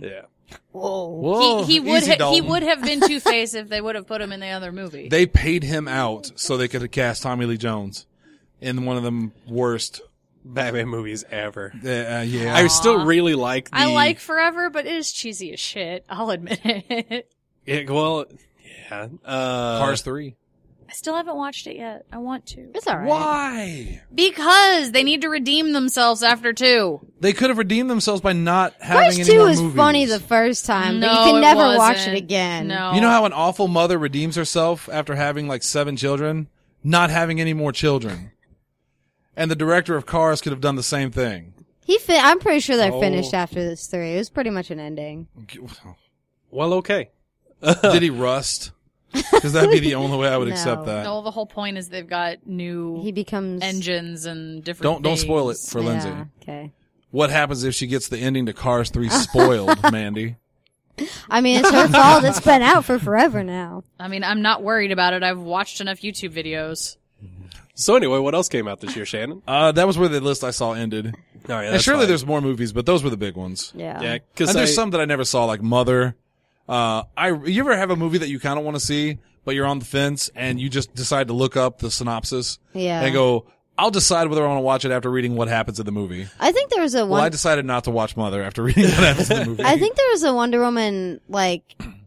Whoa. Whoa, he, he would easy, ha- he Dalton. would have been Two-Face if they would have put him in the other movie. They paid him out so they could have cast Tommy Lee Jones in one of them worst. Batman movies ever. Uh, uh, yeah. I still really like the... I like Forever, but it is cheesy as shit. I'll admit it. It, well, yeah. Uh, Cars three. I still haven't watched it yet. I want to. It's alright. Why? Because they need to redeem themselves after two. They could have redeemed themselves by not having Cars any two more was movies. funny the first time, but No, you can it never watch wasn't. it again. No. You know how an awful mother redeems herself after having like seven children? Not having any more children. And the director of Cars could have done the same thing. He fi- I'm pretty sure they're Oh. finished after this three. It was pretty much an ending. Well, okay. Did he rust? Because that'd be the only way I would No. accept that. No, the whole point is they've got new He becomes engines and different Don't don't spoil it things. for Lindsay. Yeah, okay. What happens if she gets the ending to Cars three spoiled, Mandy? I mean, it's her fault. It's been out for forever now. I mean, I'm not worried about it. I've watched enough YouTube videos. So anyway, what else came out this year, Shannon? Uh, that was where the list I saw ended. Oh, yeah, And that's surely fine. there's more movies, but those were the big ones. Yeah. Yeah, because And there's some that I never saw, like Mother. Uh, I, you ever have a movie that you kind of want to see, but you're on the fence and you just decide to look up the synopsis Yeah. and go, I'll decide whether I want to watch it after reading what happens in the movie. I think there was a Well, I one. decided not to watch Mother after reading what happens in the movie. I think there was a Wonder Woman, like,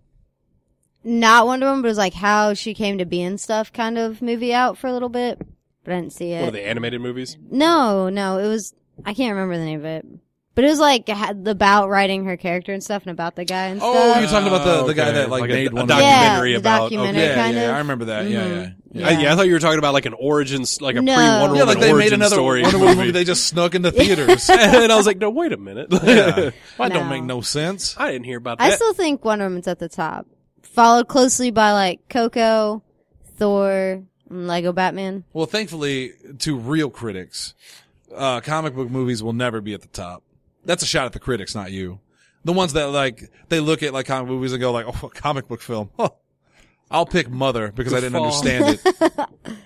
not Wonder Woman, but it was like how she came to be and stuff kind of movie out for a little bit. But I didn't see one it. of the animated movies. No, no, it was, I can't remember the name of it. But it was like had- about writing her character and stuff and about the guy and Oh, stuff. you're talking about the, the guy Okay. that like, Like a- made a one documentary of yeah, about- the the documentary yeah, kind yeah, of. I remember that. Yeah, yeah. Yeah. I, yeah, I thought you were talking about like an origins, like a No. pre-Wonder Yeah, Woman like they made origin another story Wonder Woman movie. movie they just snuck into theaters. And I was like, no, wait a minute. Yeah. That don't No. make no sense. I didn't hear about I that. still think Wonder Woman's at the top. Followed closely by like Coco, Thor, and Lego Batman. Well, thankfully, to real critics, uh, comic book movies will never be at the top. That's a shot at the critics, not you. The ones that like, they look at like comic movies and go like, oh, a comic book film. Huh. I'll pick Mother because I didn't Fall. understand it. Have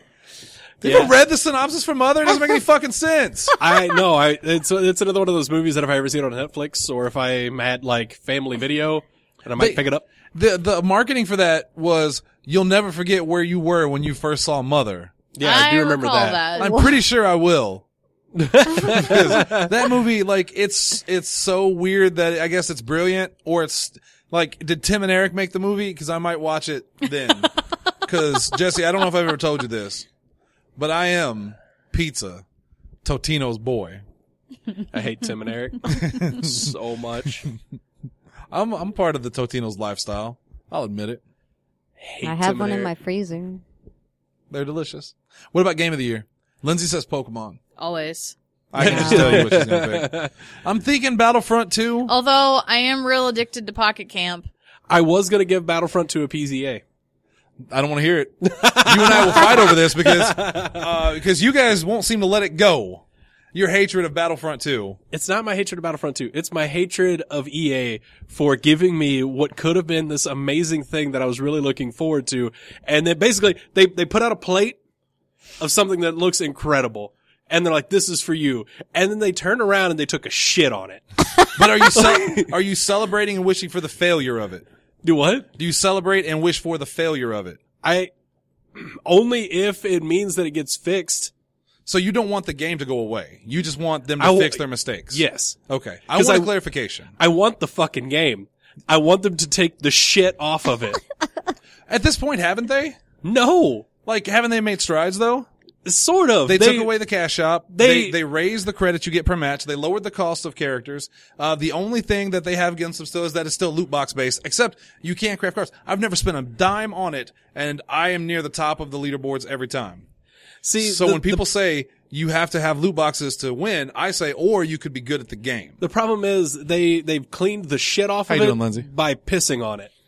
you Yeah. ever read the synopsis for Mother? It doesn't make any fucking sense. I know. I it's it's another one of those movies that if I ever see it on Netflix or if I'm at like Family Video, and I might They- pick it up. The, the marketing for that was, you'll never forget where you were when you first saw Mother. Yeah, I, do remember recall that. that. I'm pretty sure I will. Because that movie, like, it's, it's so weird that I guess it's brilliant, or it's, like, did Tim and Eric make the movie? Cause I might watch it then. Cause, Jesse, I don't know if I've ever told you this, but I am Pizza, Totino's boy. I hate Tim and Eric so much. I'm, I'm part of the Totino's lifestyle. I'll admit it. Hate I have Tim one and in my Eric. freezer. They're delicious. What about game of the year? Lindsay says Pokemon. Always. I can just tell you what she's gonna pick. I'm thinking Battlefront two. Although I am real addicted to Pocket Camp. I was gonna give Battlefront to a P Z A. I don't want to hear it. You and I will fight over this because, uh, because you guys won't seem to let it go. Your hatred of Battlefront two. It's not my hatred of Battlefront two. It's my hatred of E A for giving me what could have been this amazing thing that I was really looking forward to. And then basically they, they put out a plate of something that looks incredible. And they're like, this is for you. And then they turn around and they took a shit on it. But are you, ce- are you celebrating and wishing for the failure of it? Do what? Do you celebrate and wish for the failure of it? I, only if it means that it gets fixed. So you don't want the game to go away. You just want them to I w- fix their mistakes. Yes. Okay. I 'Cause want a I- clarification. I want the fucking game. I want them to take the shit off of it. At this point, haven't they? No. Like, haven't they made strides though? Sort of. They, took away the cash shop. They, they- they raised the credits you get per match. They lowered the cost of characters. Uh, the only thing that they have against them still is that it's still loot box based, except you can't craft cards. I've never spent a dime on it, and I am near the top of the leaderboards every time. See, So the, when people say you have to have loot boxes to win, I say, or you could be good at the game. the, the problem is they, they've cleaned the shit off How of you it doing, Lindsay? by pissing on it.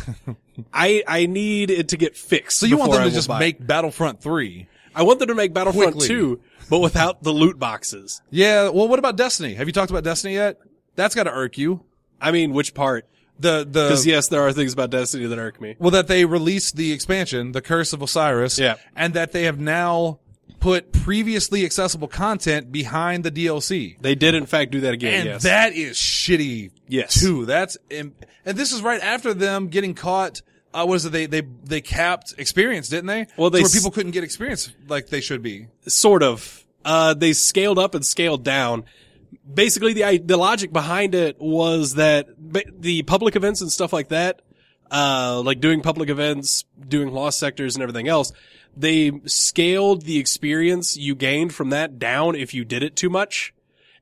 I, I need it to get fixed. So you want before them I to will just buy it. make Battlefront three. I want them to make Battlefront quickly. two, but without the loot boxes. Yeah, well, what about Destiny? Have you talked about Destiny yet? That's gotta irk you. I mean, which part? The, the, Because yes, there are things about Destiny that irk me. well, that they released the expansion, The Curse of Osiris. Yeah. And that they have now put previously accessible content behind the D L C. They did in fact do that again. And yes. that is shitty Yes. too. That's, and this is right after them getting caught. Uh, what is it? They, they, they capped experience, didn't they? Well, they So where s- people couldn't get experience like they should be. Sort of. Uh, they scaled up and scaled down. Basically, the the logic behind it was that ba- the public events and stuff like that, uh, like doing public events, doing lost sectors and everything else, they scaled the experience you gained from that down if you did it too much,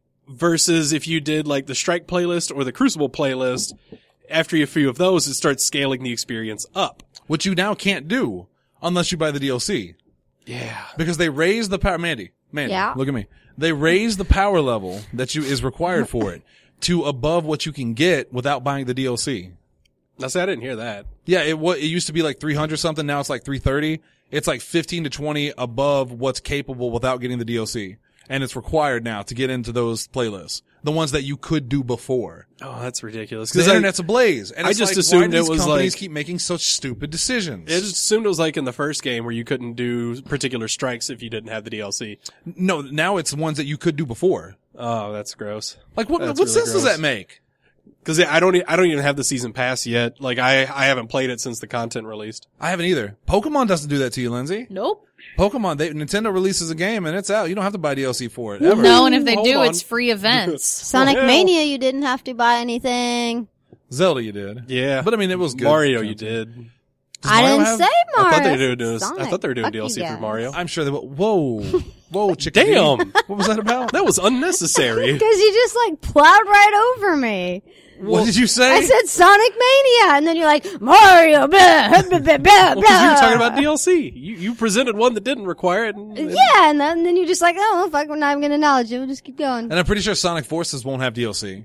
versus if you did like the Strike playlist or the Crucible playlist. After a few of those, it starts scaling the experience up. Which you now can't do unless you buy the D L C. Yeah. Because they raised the power, Mandy, Mandy, Yeah. look at me. They raised the power level that you is required for it to above what you can get without buying the D L C. Now, see, I didn't hear that. Yeah, it wa it used to be like three hundred something. Now it's like three thirty. It's like fifteen to twenty above what's capable without getting the D L C. And it's required now to get into those playlists. The ones that you could do before. Oh, that's ridiculous. The Because I, internet's ablaze. And I it's just like, assumed why do it these was companies like- keep making such stupid decisions? I just assumed it was like in the first game where you couldn't do particular strikes if you didn't have the D L C. No, now it's ones that you could do before. Oh, that's gross. Like what, That's what really sense does gross. that make? Because I don't, e- I don't even have the season pass yet. Like I, I haven't played it since the content released. I haven't either. Pokemon doesn't do that to you, Lindsay. Nope. Pokemon, they, Nintendo releases a game and it's out. You don't have to buy D L C for it ever. No, and if they Hold do, on. it's free events. Sonic Well. Mania, you didn't have to buy anything. Zelda, you did. Yeah, But I mean, it was good. Mario, you did. Does I Mario didn't have- say Mario. I thought they were said doing. I Sonic. thought they were doing Fuck D L C you for guys. Mario. I'm sure they will. Whoa. Whoa, chickadee. Damn, What was that about? that was unnecessary. Because you just like plowed right over me. What did you say? I said Sonic Mania, and then you're like Mario. Blah, blah, blah, blah, Well, because you were talking blah. about D L C. You you presented one that didn't require it. And, and- Yeah, and then, then you're just like, oh, fuck, we're not even going to acknowledge it. We'll just keep going. And I'm pretty sure Sonic Forces won't have D L C.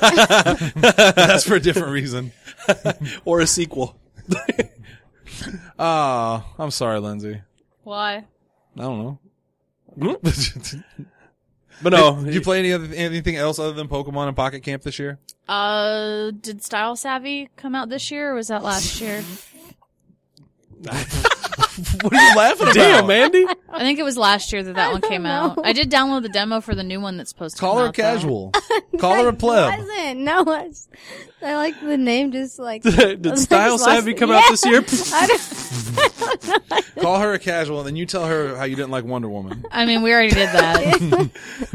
That's for a different reason. or a sequel. Ah, I'm sorry, Lindsay. Why? I don't Hmm? know. But no, Did you play any other, anything else other than Pokemon and Pocket Camp this year? Uh, did Style Savvy come out this year or was that last year? What are you laughing about? damn, Mandy. I think it was last year that that one came out. I did download the demo for the new one that's supposed to Call come her a out. though. casual. Call her a pleb. Wasn't. No, it's, I like the name just like. Did Style Just Savvy lost- come yeah. out this year? I don't, Call her a casual, and then you tell her how you didn't like Wonder Woman. I mean, we already did that.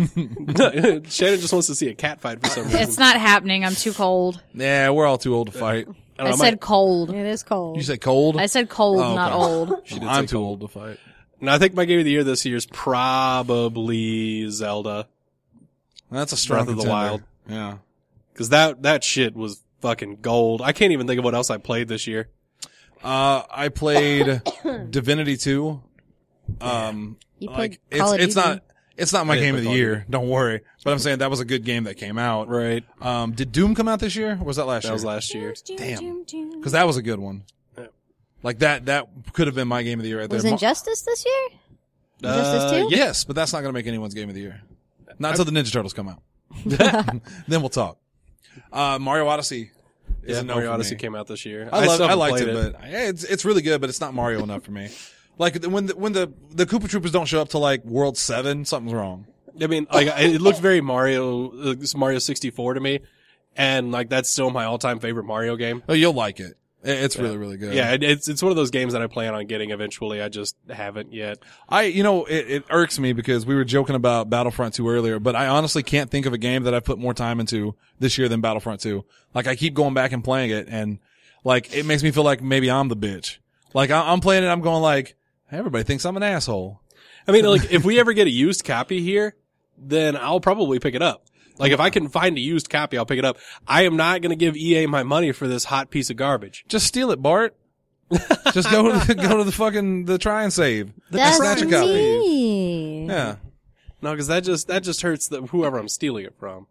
Shannon just wants to see a cat fight for some reason. It's not happening. I'm too cold. Yeah, we're all too old to fight. I I don't know, said might- cold. it is cold. You say cold? I said cold, Oh, not okay. old. She did I'm say too cold. old to fight. No, I think my game of the year this year is probably Zelda. That's a strong Breath of the contender. Wild. Yeah. Cause that, that shit was fucking gold. I can't even think of what else I played this year. Uh, I played Divinity two. Um, You like played it's Call of it's Duty? not it's not my I didn't game play of the Call of year. Don't worry. But I'm saying that was a good game that came out. Right. Um, did Doom come out this year? Or was that last That year? was last year. Damn. Because that was a good one. Yeah. Like that that could have been my game of the year right Was there. Mo- Injustice this year? Injustice Uh, two? Yes, but that's not going to make anyone's game of the year. Not until the Ninja Turtles come out. Then we'll talk. Uh, Mario Odyssey. Is Yeah, a no Mario for Odyssey me. came out this year. I, love, still I haven't liked played it, but yeah, it's it's really good, but it's not Mario enough for me. Like when the when the the Koopa Troopers don't show up to like World Seven, something's wrong. I mean, like, it looked very Mario, uh, Mario sixty-four to me. And like, that's still my all-time favorite Mario game. Oh, you'll like it. It- It's really really good. Yeah, it, it's, it's one of those games that I plan on getting eventually. I just haven't yet. I you know it, it irks me because we were joking about Battlefront two earlier, but I honestly can't think of a game that I've put more time into this year than Battlefront two. Like I keep going back and playing it, and like it makes me feel like maybe I'm the bitch. Like I, I'm playing it, I'm going like everybody thinks I'm an asshole. I mean, like, if we ever get a used copy here, then I'll probably pick it up. Like, if I can find a used copy, I'll pick it up. I am not going to give E A my money for this hot piece of garbage. Just steal it, Bart. Just go to the, go to the fucking the try and save. That's Snatch a copy. me. Yeah. No, because that just that just hurts the, whoever I'm stealing it from.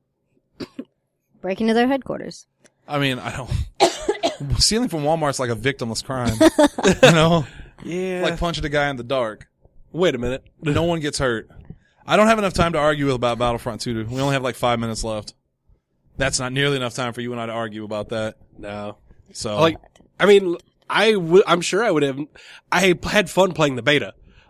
Break into their headquarters. I mean, I don't. Stealing from Walmart's like a victimless crime. You know, Yeah. like punching a guy in the dark. Wait a minute. No one gets hurt. I don't have enough time to argue about Battlefront two. We only have like five minutes left. That's not nearly enough time for you and I to argue about that. No. So, Like, I mean, I w- I'm sure I would have. I had fun playing the beta.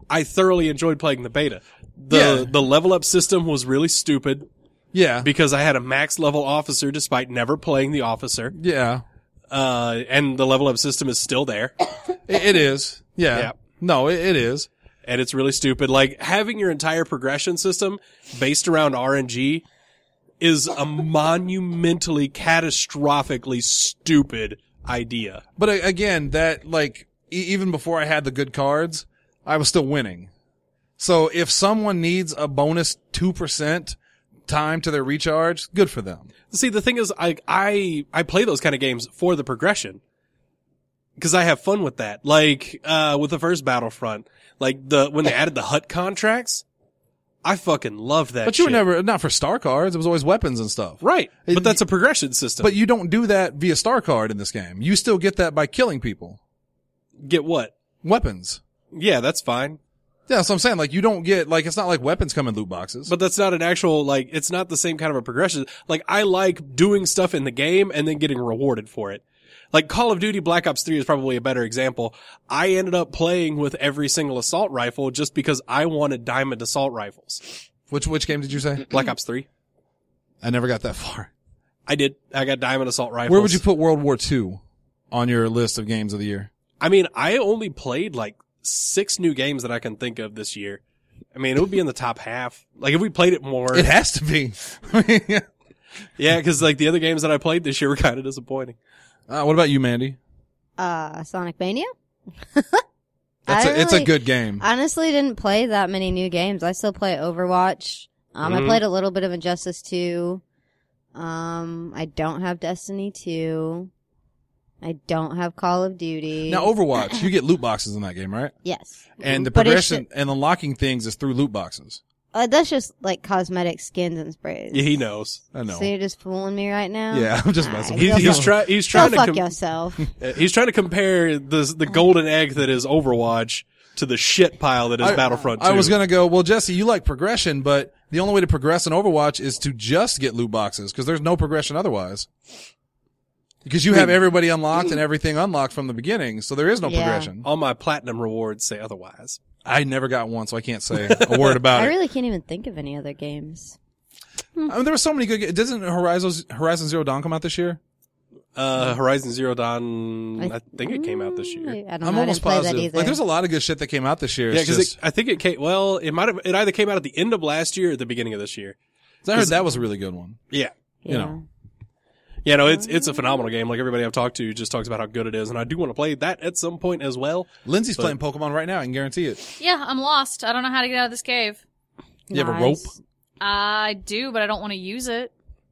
I thoroughly enjoyed playing the beta. The Yeah. the level up system was really stupid Yeah. because I had a max level officer despite never playing the officer. Yeah. Uh, and the level up system is still there. It, it is. Yeah. Yeah. No, it, it is. And it's really stupid. Like, having your entire progression system based around R N G is a monumentally, catastrophically stupid idea. But uh, again, that like e- even before I had the good cards, I was still winning. So if someone needs a bonus two percent time to their recharge, good for them. See, the thing is, I, I, I play those kind of games for the progression. Cause I have fun with that. Like, uh, with the first Battlefront, like the, when they added the H U D contracts, I fucking love that But you were shit. never, not for star cards, it was always weapons and stuff. Right. It- But that's a progression system. But you don't do that via star card in this game. You still get that by killing people. Get what? Weapons. Yeah, that's fine. Yeah, that's what I'm saying. Like, you don't get, like, it's not like weapons come in loot boxes. But that's not an actual, like, it's not the same kind of a progression. Like, I like doing stuff in the game and then getting rewarded for it. Like, Call of Duty Black Ops three is probably a better example. I ended up playing with every single assault rifle just because I wanted diamond assault rifles. Which, which game did you say? Black Ops three. I never got that far. I did. I got diamond assault rifles. Where would you put World War Two on your list of games of the year? I mean, I only played like six new games that I can think of this year. I mean, it would be in the top half. Like, if we played it more. It has to be. I mean, yeah. Yeah, because like the other games that I played this year were kind of disappointing. Uh, what about you, Mandy? Uh, Sonic Mania? That's I a, it's a really- good game. Honestly, didn't play that many new games. I still play Overwatch. Um, Mhm. I played a little bit of Injustice two. Um, I don't have Destiny two. I don't have Call of Duty. Now, Overwatch, you get loot boxes in that game, right? Yes. And the But it progression should- and unlocking things is through loot boxes. Uh, that's just like cosmetic skins and sprays. Yeah, he knows. I know. So you're just fooling me right now? Yeah, I'm just messing with Alright, He's you. he's trying. He's Go trying to. fuck com- yourself. uh, he's trying to compare the the golden egg that is Overwatch to the shit pile that is I- Battlefront two. I was gonna go, well, Jesse, you like progression, but the only way to progress in Overwatch is to just get loot boxes, because there's no progression otherwise. Because you have everybody unlocked and everything unlocked from the beginning, so there is no Yeah. progression. All my platinum rewards say otherwise. I never got one, so I can't say a word about I it. really can't even think of any other games. I mean, there were so many good games. Doesn't Horizon, Horizon Zero Dawn come out this year? Uh, Horizon Zero Dawn. I think it came out this Mm, year. I don't I'm know. I almost didn't play that positive. either. Like, there's a lot of good shit that came out this year. Yeah, It's because just, I think it came. Well, it might have. It either came out at the end of last year or at the beginning of this year. I heard that was a really good one. Yeah. you know. Yeah, no, it's it's a phenomenal game. Like everybody I've talked to just talks about how good it is, and I do want to play that at some point as well. Lindsay's But- playing Pokemon right now. I can guarantee it. Yeah, I'm lost. I don't know how to get out of this cave. You have a rope? Nice. I do, but I don't want to use it.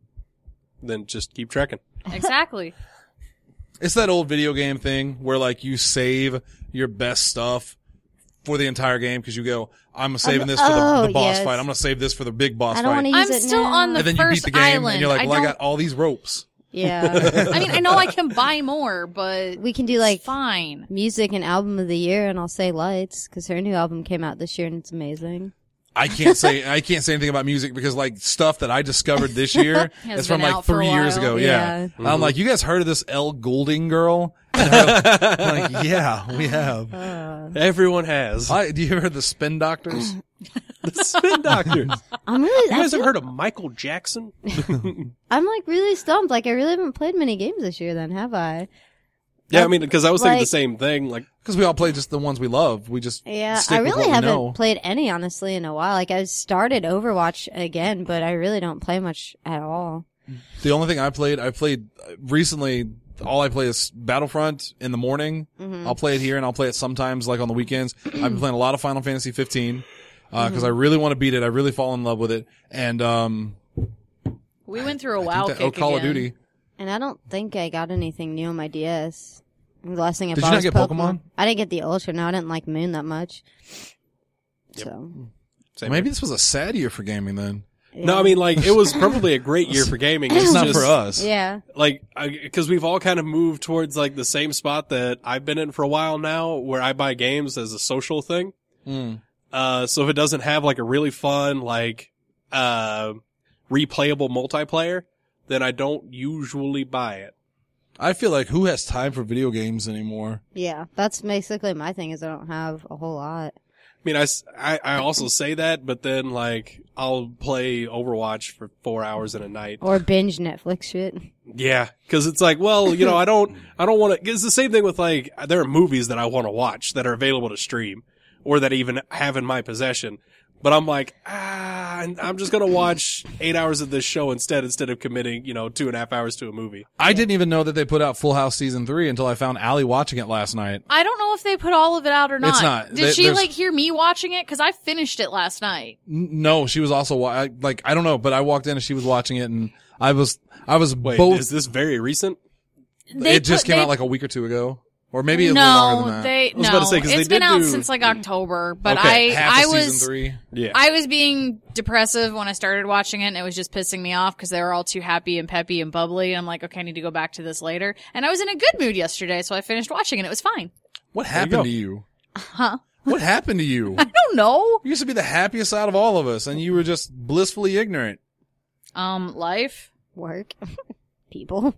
Then just keep trekking. Exactly. It's that old video game thing where like you save your best stuff for the entire game because you go, I'm saving this for the, oh, the boss yes. fight. I'm going to save this for the big boss I don't fight. want to use I'm it still now. on the And then you beat first the game island. and you're like, I well, I don't- got all these ropes. Yeah. I mean, I know I can buy more, but We can do like it's fine. music and album of the year, and I'll say Lights because her new album came out this year and it's amazing. I can't say I can't say anything about music because like stuff that I discovered this year Has is from been like out for a three years while. ago. Yeah, Yeah. I'm like, you guys heard of this Elle Goulding girl? And I'm like, yeah, we have. Everyone has. I, do you ever heard the Spin Doctors? The Spin Doctors. I'm really, You I guys feel- ever heard of Michael Jackson? I'm like really stumped. Like I really haven't played many games this year. Then have I? Yeah, I mean, because I was thinking Like- the same thing. Like, Because we all play just the ones we love. We just Yeah, stick I with really what we haven't know. played any honestly in a while. Like I started Overwatch again, but I really don't play much at all. The only thing I played, I played uh, recently. All I play is Battlefront in the morning. Mm-hmm. I'll play it here, and I'll play it sometimes, like on the weekends. I've been playing a lot of Final Fantasy fifteen because Mm-hmm. I really want to beat it. I really fall in love with it, and um, We went through a I WoW think that, kick oh, Call again. of Duty. And I don't think I got anything new on my D S. The last thing I Did bought you not was get Pokemon. Pokemon? I didn't get the Ultra. No, I didn't like Moon that much. So same Maybe here. this was a sad year for gaming then. No, I mean, like, it was probably a great year for gaming. It's It's not just, for us. yeah, Like, because we've all kind of moved towards, like, the same spot that I've been in for a while now, where I buy games as a social thing. Mm. Uh, so if it doesn't have, like, a really fun, like, uh, replayable multiplayer, then I don't usually buy it. I feel like who has time for video games anymore? yeah. That's basically my thing. Is I don't have a whole lot. mean, I, s- I- I also say that, but then like I'll play Overwatch for four hours in a night. Or binge Netflix shit. Yeah, because it's like, well, you know, I don't, I don't want to. It's the same thing with like, there are movies that I want to watch that are available to stream, or that I even have in my possession. But I'm like, ah, I'm just gonna watch eight hours of this show instead, instead of committing, you know, two and a half hours to a movie. I didn't even know that they put out Full House season three until I found Allie watching it last night. I don't know if they put all of it out or not. It's not. Did They- she there's- like hear me watching it? Because I finished it last night. N- No, she was also wa- I- like I don't know, but I walked in and she was watching it, and I was I was Wait, both. is this very recent? They it just put- came they- out like a week or two ago, or maybe a little longer No, than that. they I was no. about to say, 'cause It's they been did out do- since like October, but okay, I half I of was season three. Yeah. I was being depressive when I started watching it, and it was just pissing me off because they were all too happy and peppy and bubbly. And I'm like, okay, I need to go back to this later. And I was in a good mood yesterday, so I finished watching, and it was fine. What you happened go. to you? Huh? What happened to you? I don't know. You used to be the happiest out of all of us, and you were just blissfully ignorant. Um, life. Work. People.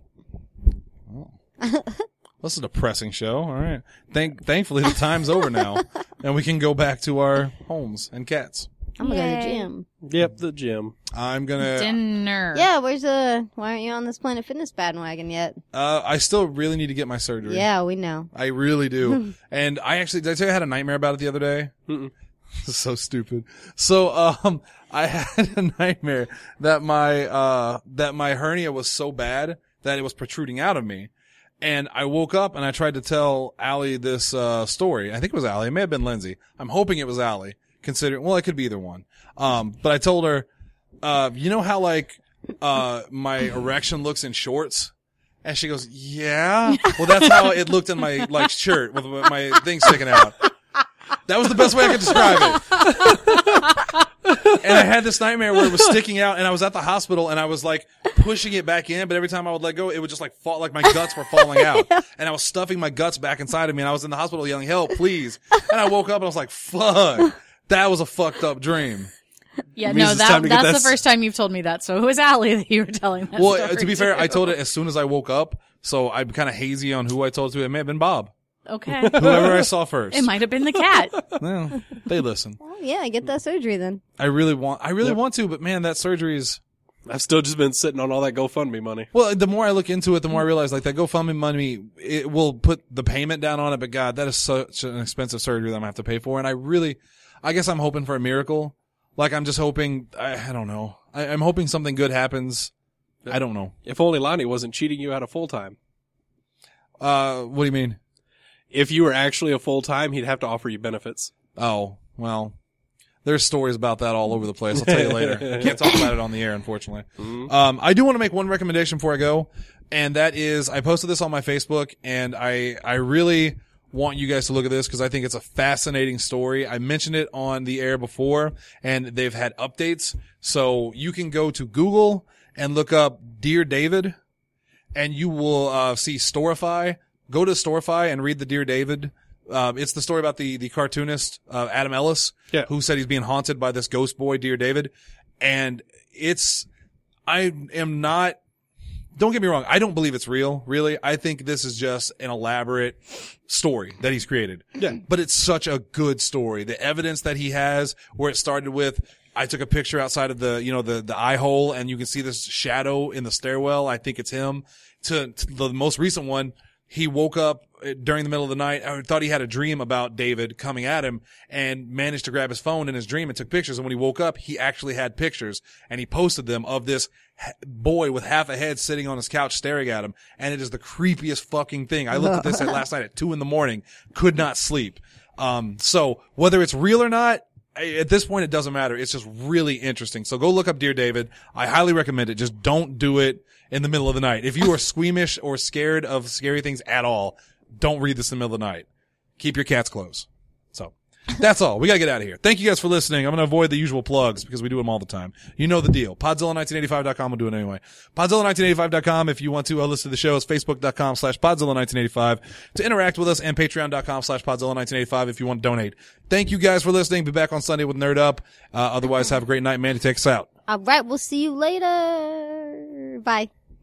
This is a depressing show. All right. Thank, thankfully, the time's over now, and we can go back to our homes and cats. I'm gonna go to the Yay. gym. Yep, the gym. I'm gonna. Dinner. Yeah, where's the, why aren't you on this Planet Fitness bandwagon yet? Uh, I still really need to get my surgery. Yeah, we know. I really do. And I actually, did I tell you I had a nightmare about it the other day? Mm-mm. This is so stupid. So, um, I had a nightmare that my, uh, that my hernia was so bad that it was protruding out of me. And I woke up and I tried to tell Allie this, uh, story. I think it was Allie. It may have been Lindsay. I'm hoping it was Allie, considering, well, it could be either one. Um, but I told her, uh, you know how like, uh, my erection looks in shorts? And she goes, yeah. Well, that's how it looked in my, like, shirt with my thing sticking out. That was the best way I could describe it. And I had this nightmare where it was sticking out, and I was at the hospital, and I was like pushing it back in, but every time I would let go, it would just like fall, like my guts were falling out. And I was stuffing my guts back inside of me, and I was in the hospital yelling, help, please. And I woke up and I was like, fuck, that was a fucked up dream. Yeah, It means no, it's that time to get that's that the s- first time you've told me that. So it was Allie that you were telling that Well, story to be fair, to. I told it as soon as I woke up, so I'm kind of hazy on who I told it to. It may have been Bob. Okay. Whoever I saw first. It might have been the cat. Well, they listen. Oh, yeah, get that surgery then. I really want, I really Yep. want to, but man, that surgery is, I've still just been sitting on all that GoFundMe money. well, the more I look into it, the more I realize like that GoFundMe money, it will put the payment down on it, but God, that is such an expensive surgery that I'm gonna have to pay for. And I really, I guess I'm hoping for a miracle. Like I'm just hoping, I, I don't know. I, I'm hoping something good happens. I don't know. If only Lonnie wasn't cheating you out of full time. Uh, what do you mean? If you were actually a full time, he'd have to offer you benefits. Oh, well, there's stories about that all over the place. I'll tell you later. I can't talk about it on the air, unfortunately. Um, I do want to make one recommendation before I go, and that is I posted this on my Facebook, and I, I really want you guys to look at this because I think it's a fascinating story. I mentioned it on the air before, and they've had updates. So you can go to Google and look up Dear David, and you will uh, see Storify. Go to Storify and read the Dear David. Uh, it's the story about the, the cartoonist, uh, Adam Ellis, Yeah. who said he's being haunted by this ghost boy, Dear David. And it's, I am not, don't get me wrong. I don't believe it's real, really. I think this is just an elaborate story that he's created. Yeah. But it's such a good story. The evidence that he has, where it started with, I took a picture outside of the, you know, the, the eye hole, and you can see this shadow in the stairwell. I think it's him. To, to the most recent one, he woke up during the middle of the night. I thought he had a dream about David coming at him and managed to grab his phone in his dream and took pictures. And when he woke up, he actually had pictures, and he posted them of this boy with half a head sitting on his couch staring at him. And it is the creepiest fucking thing. I looked at this at last night at two in the morning, could not sleep. Um, so whether it's real or not, at this point, it doesn't matter. It's just really interesting. So go look up Dear David. I highly recommend it. Just don't do it in the middle of the night. If you are squeamish or scared of scary things at all, don't read this in the middle of the night. Keep your cats close. So that's all. We gotta get out of here. Thank you guys for listening. I'm gonna avoid the usual plugs because we do them all the time. You know the deal. Podzilla nineteen eighty-five dot com will do it anyway. Podzilla nineteen eighty-five dot com if you want to uh, listen to the show. It's facebook.com slash Podzilla nineteen eighty-five to interact with us, and patreon.com slash Podzilla nineteen eighty-five if you want to donate. Thank you guys for listening. Be back on Sunday with Nerd Up. Uh, otherwise, have a great night. Mandy, take us out. All right, we'll see you later. Bye.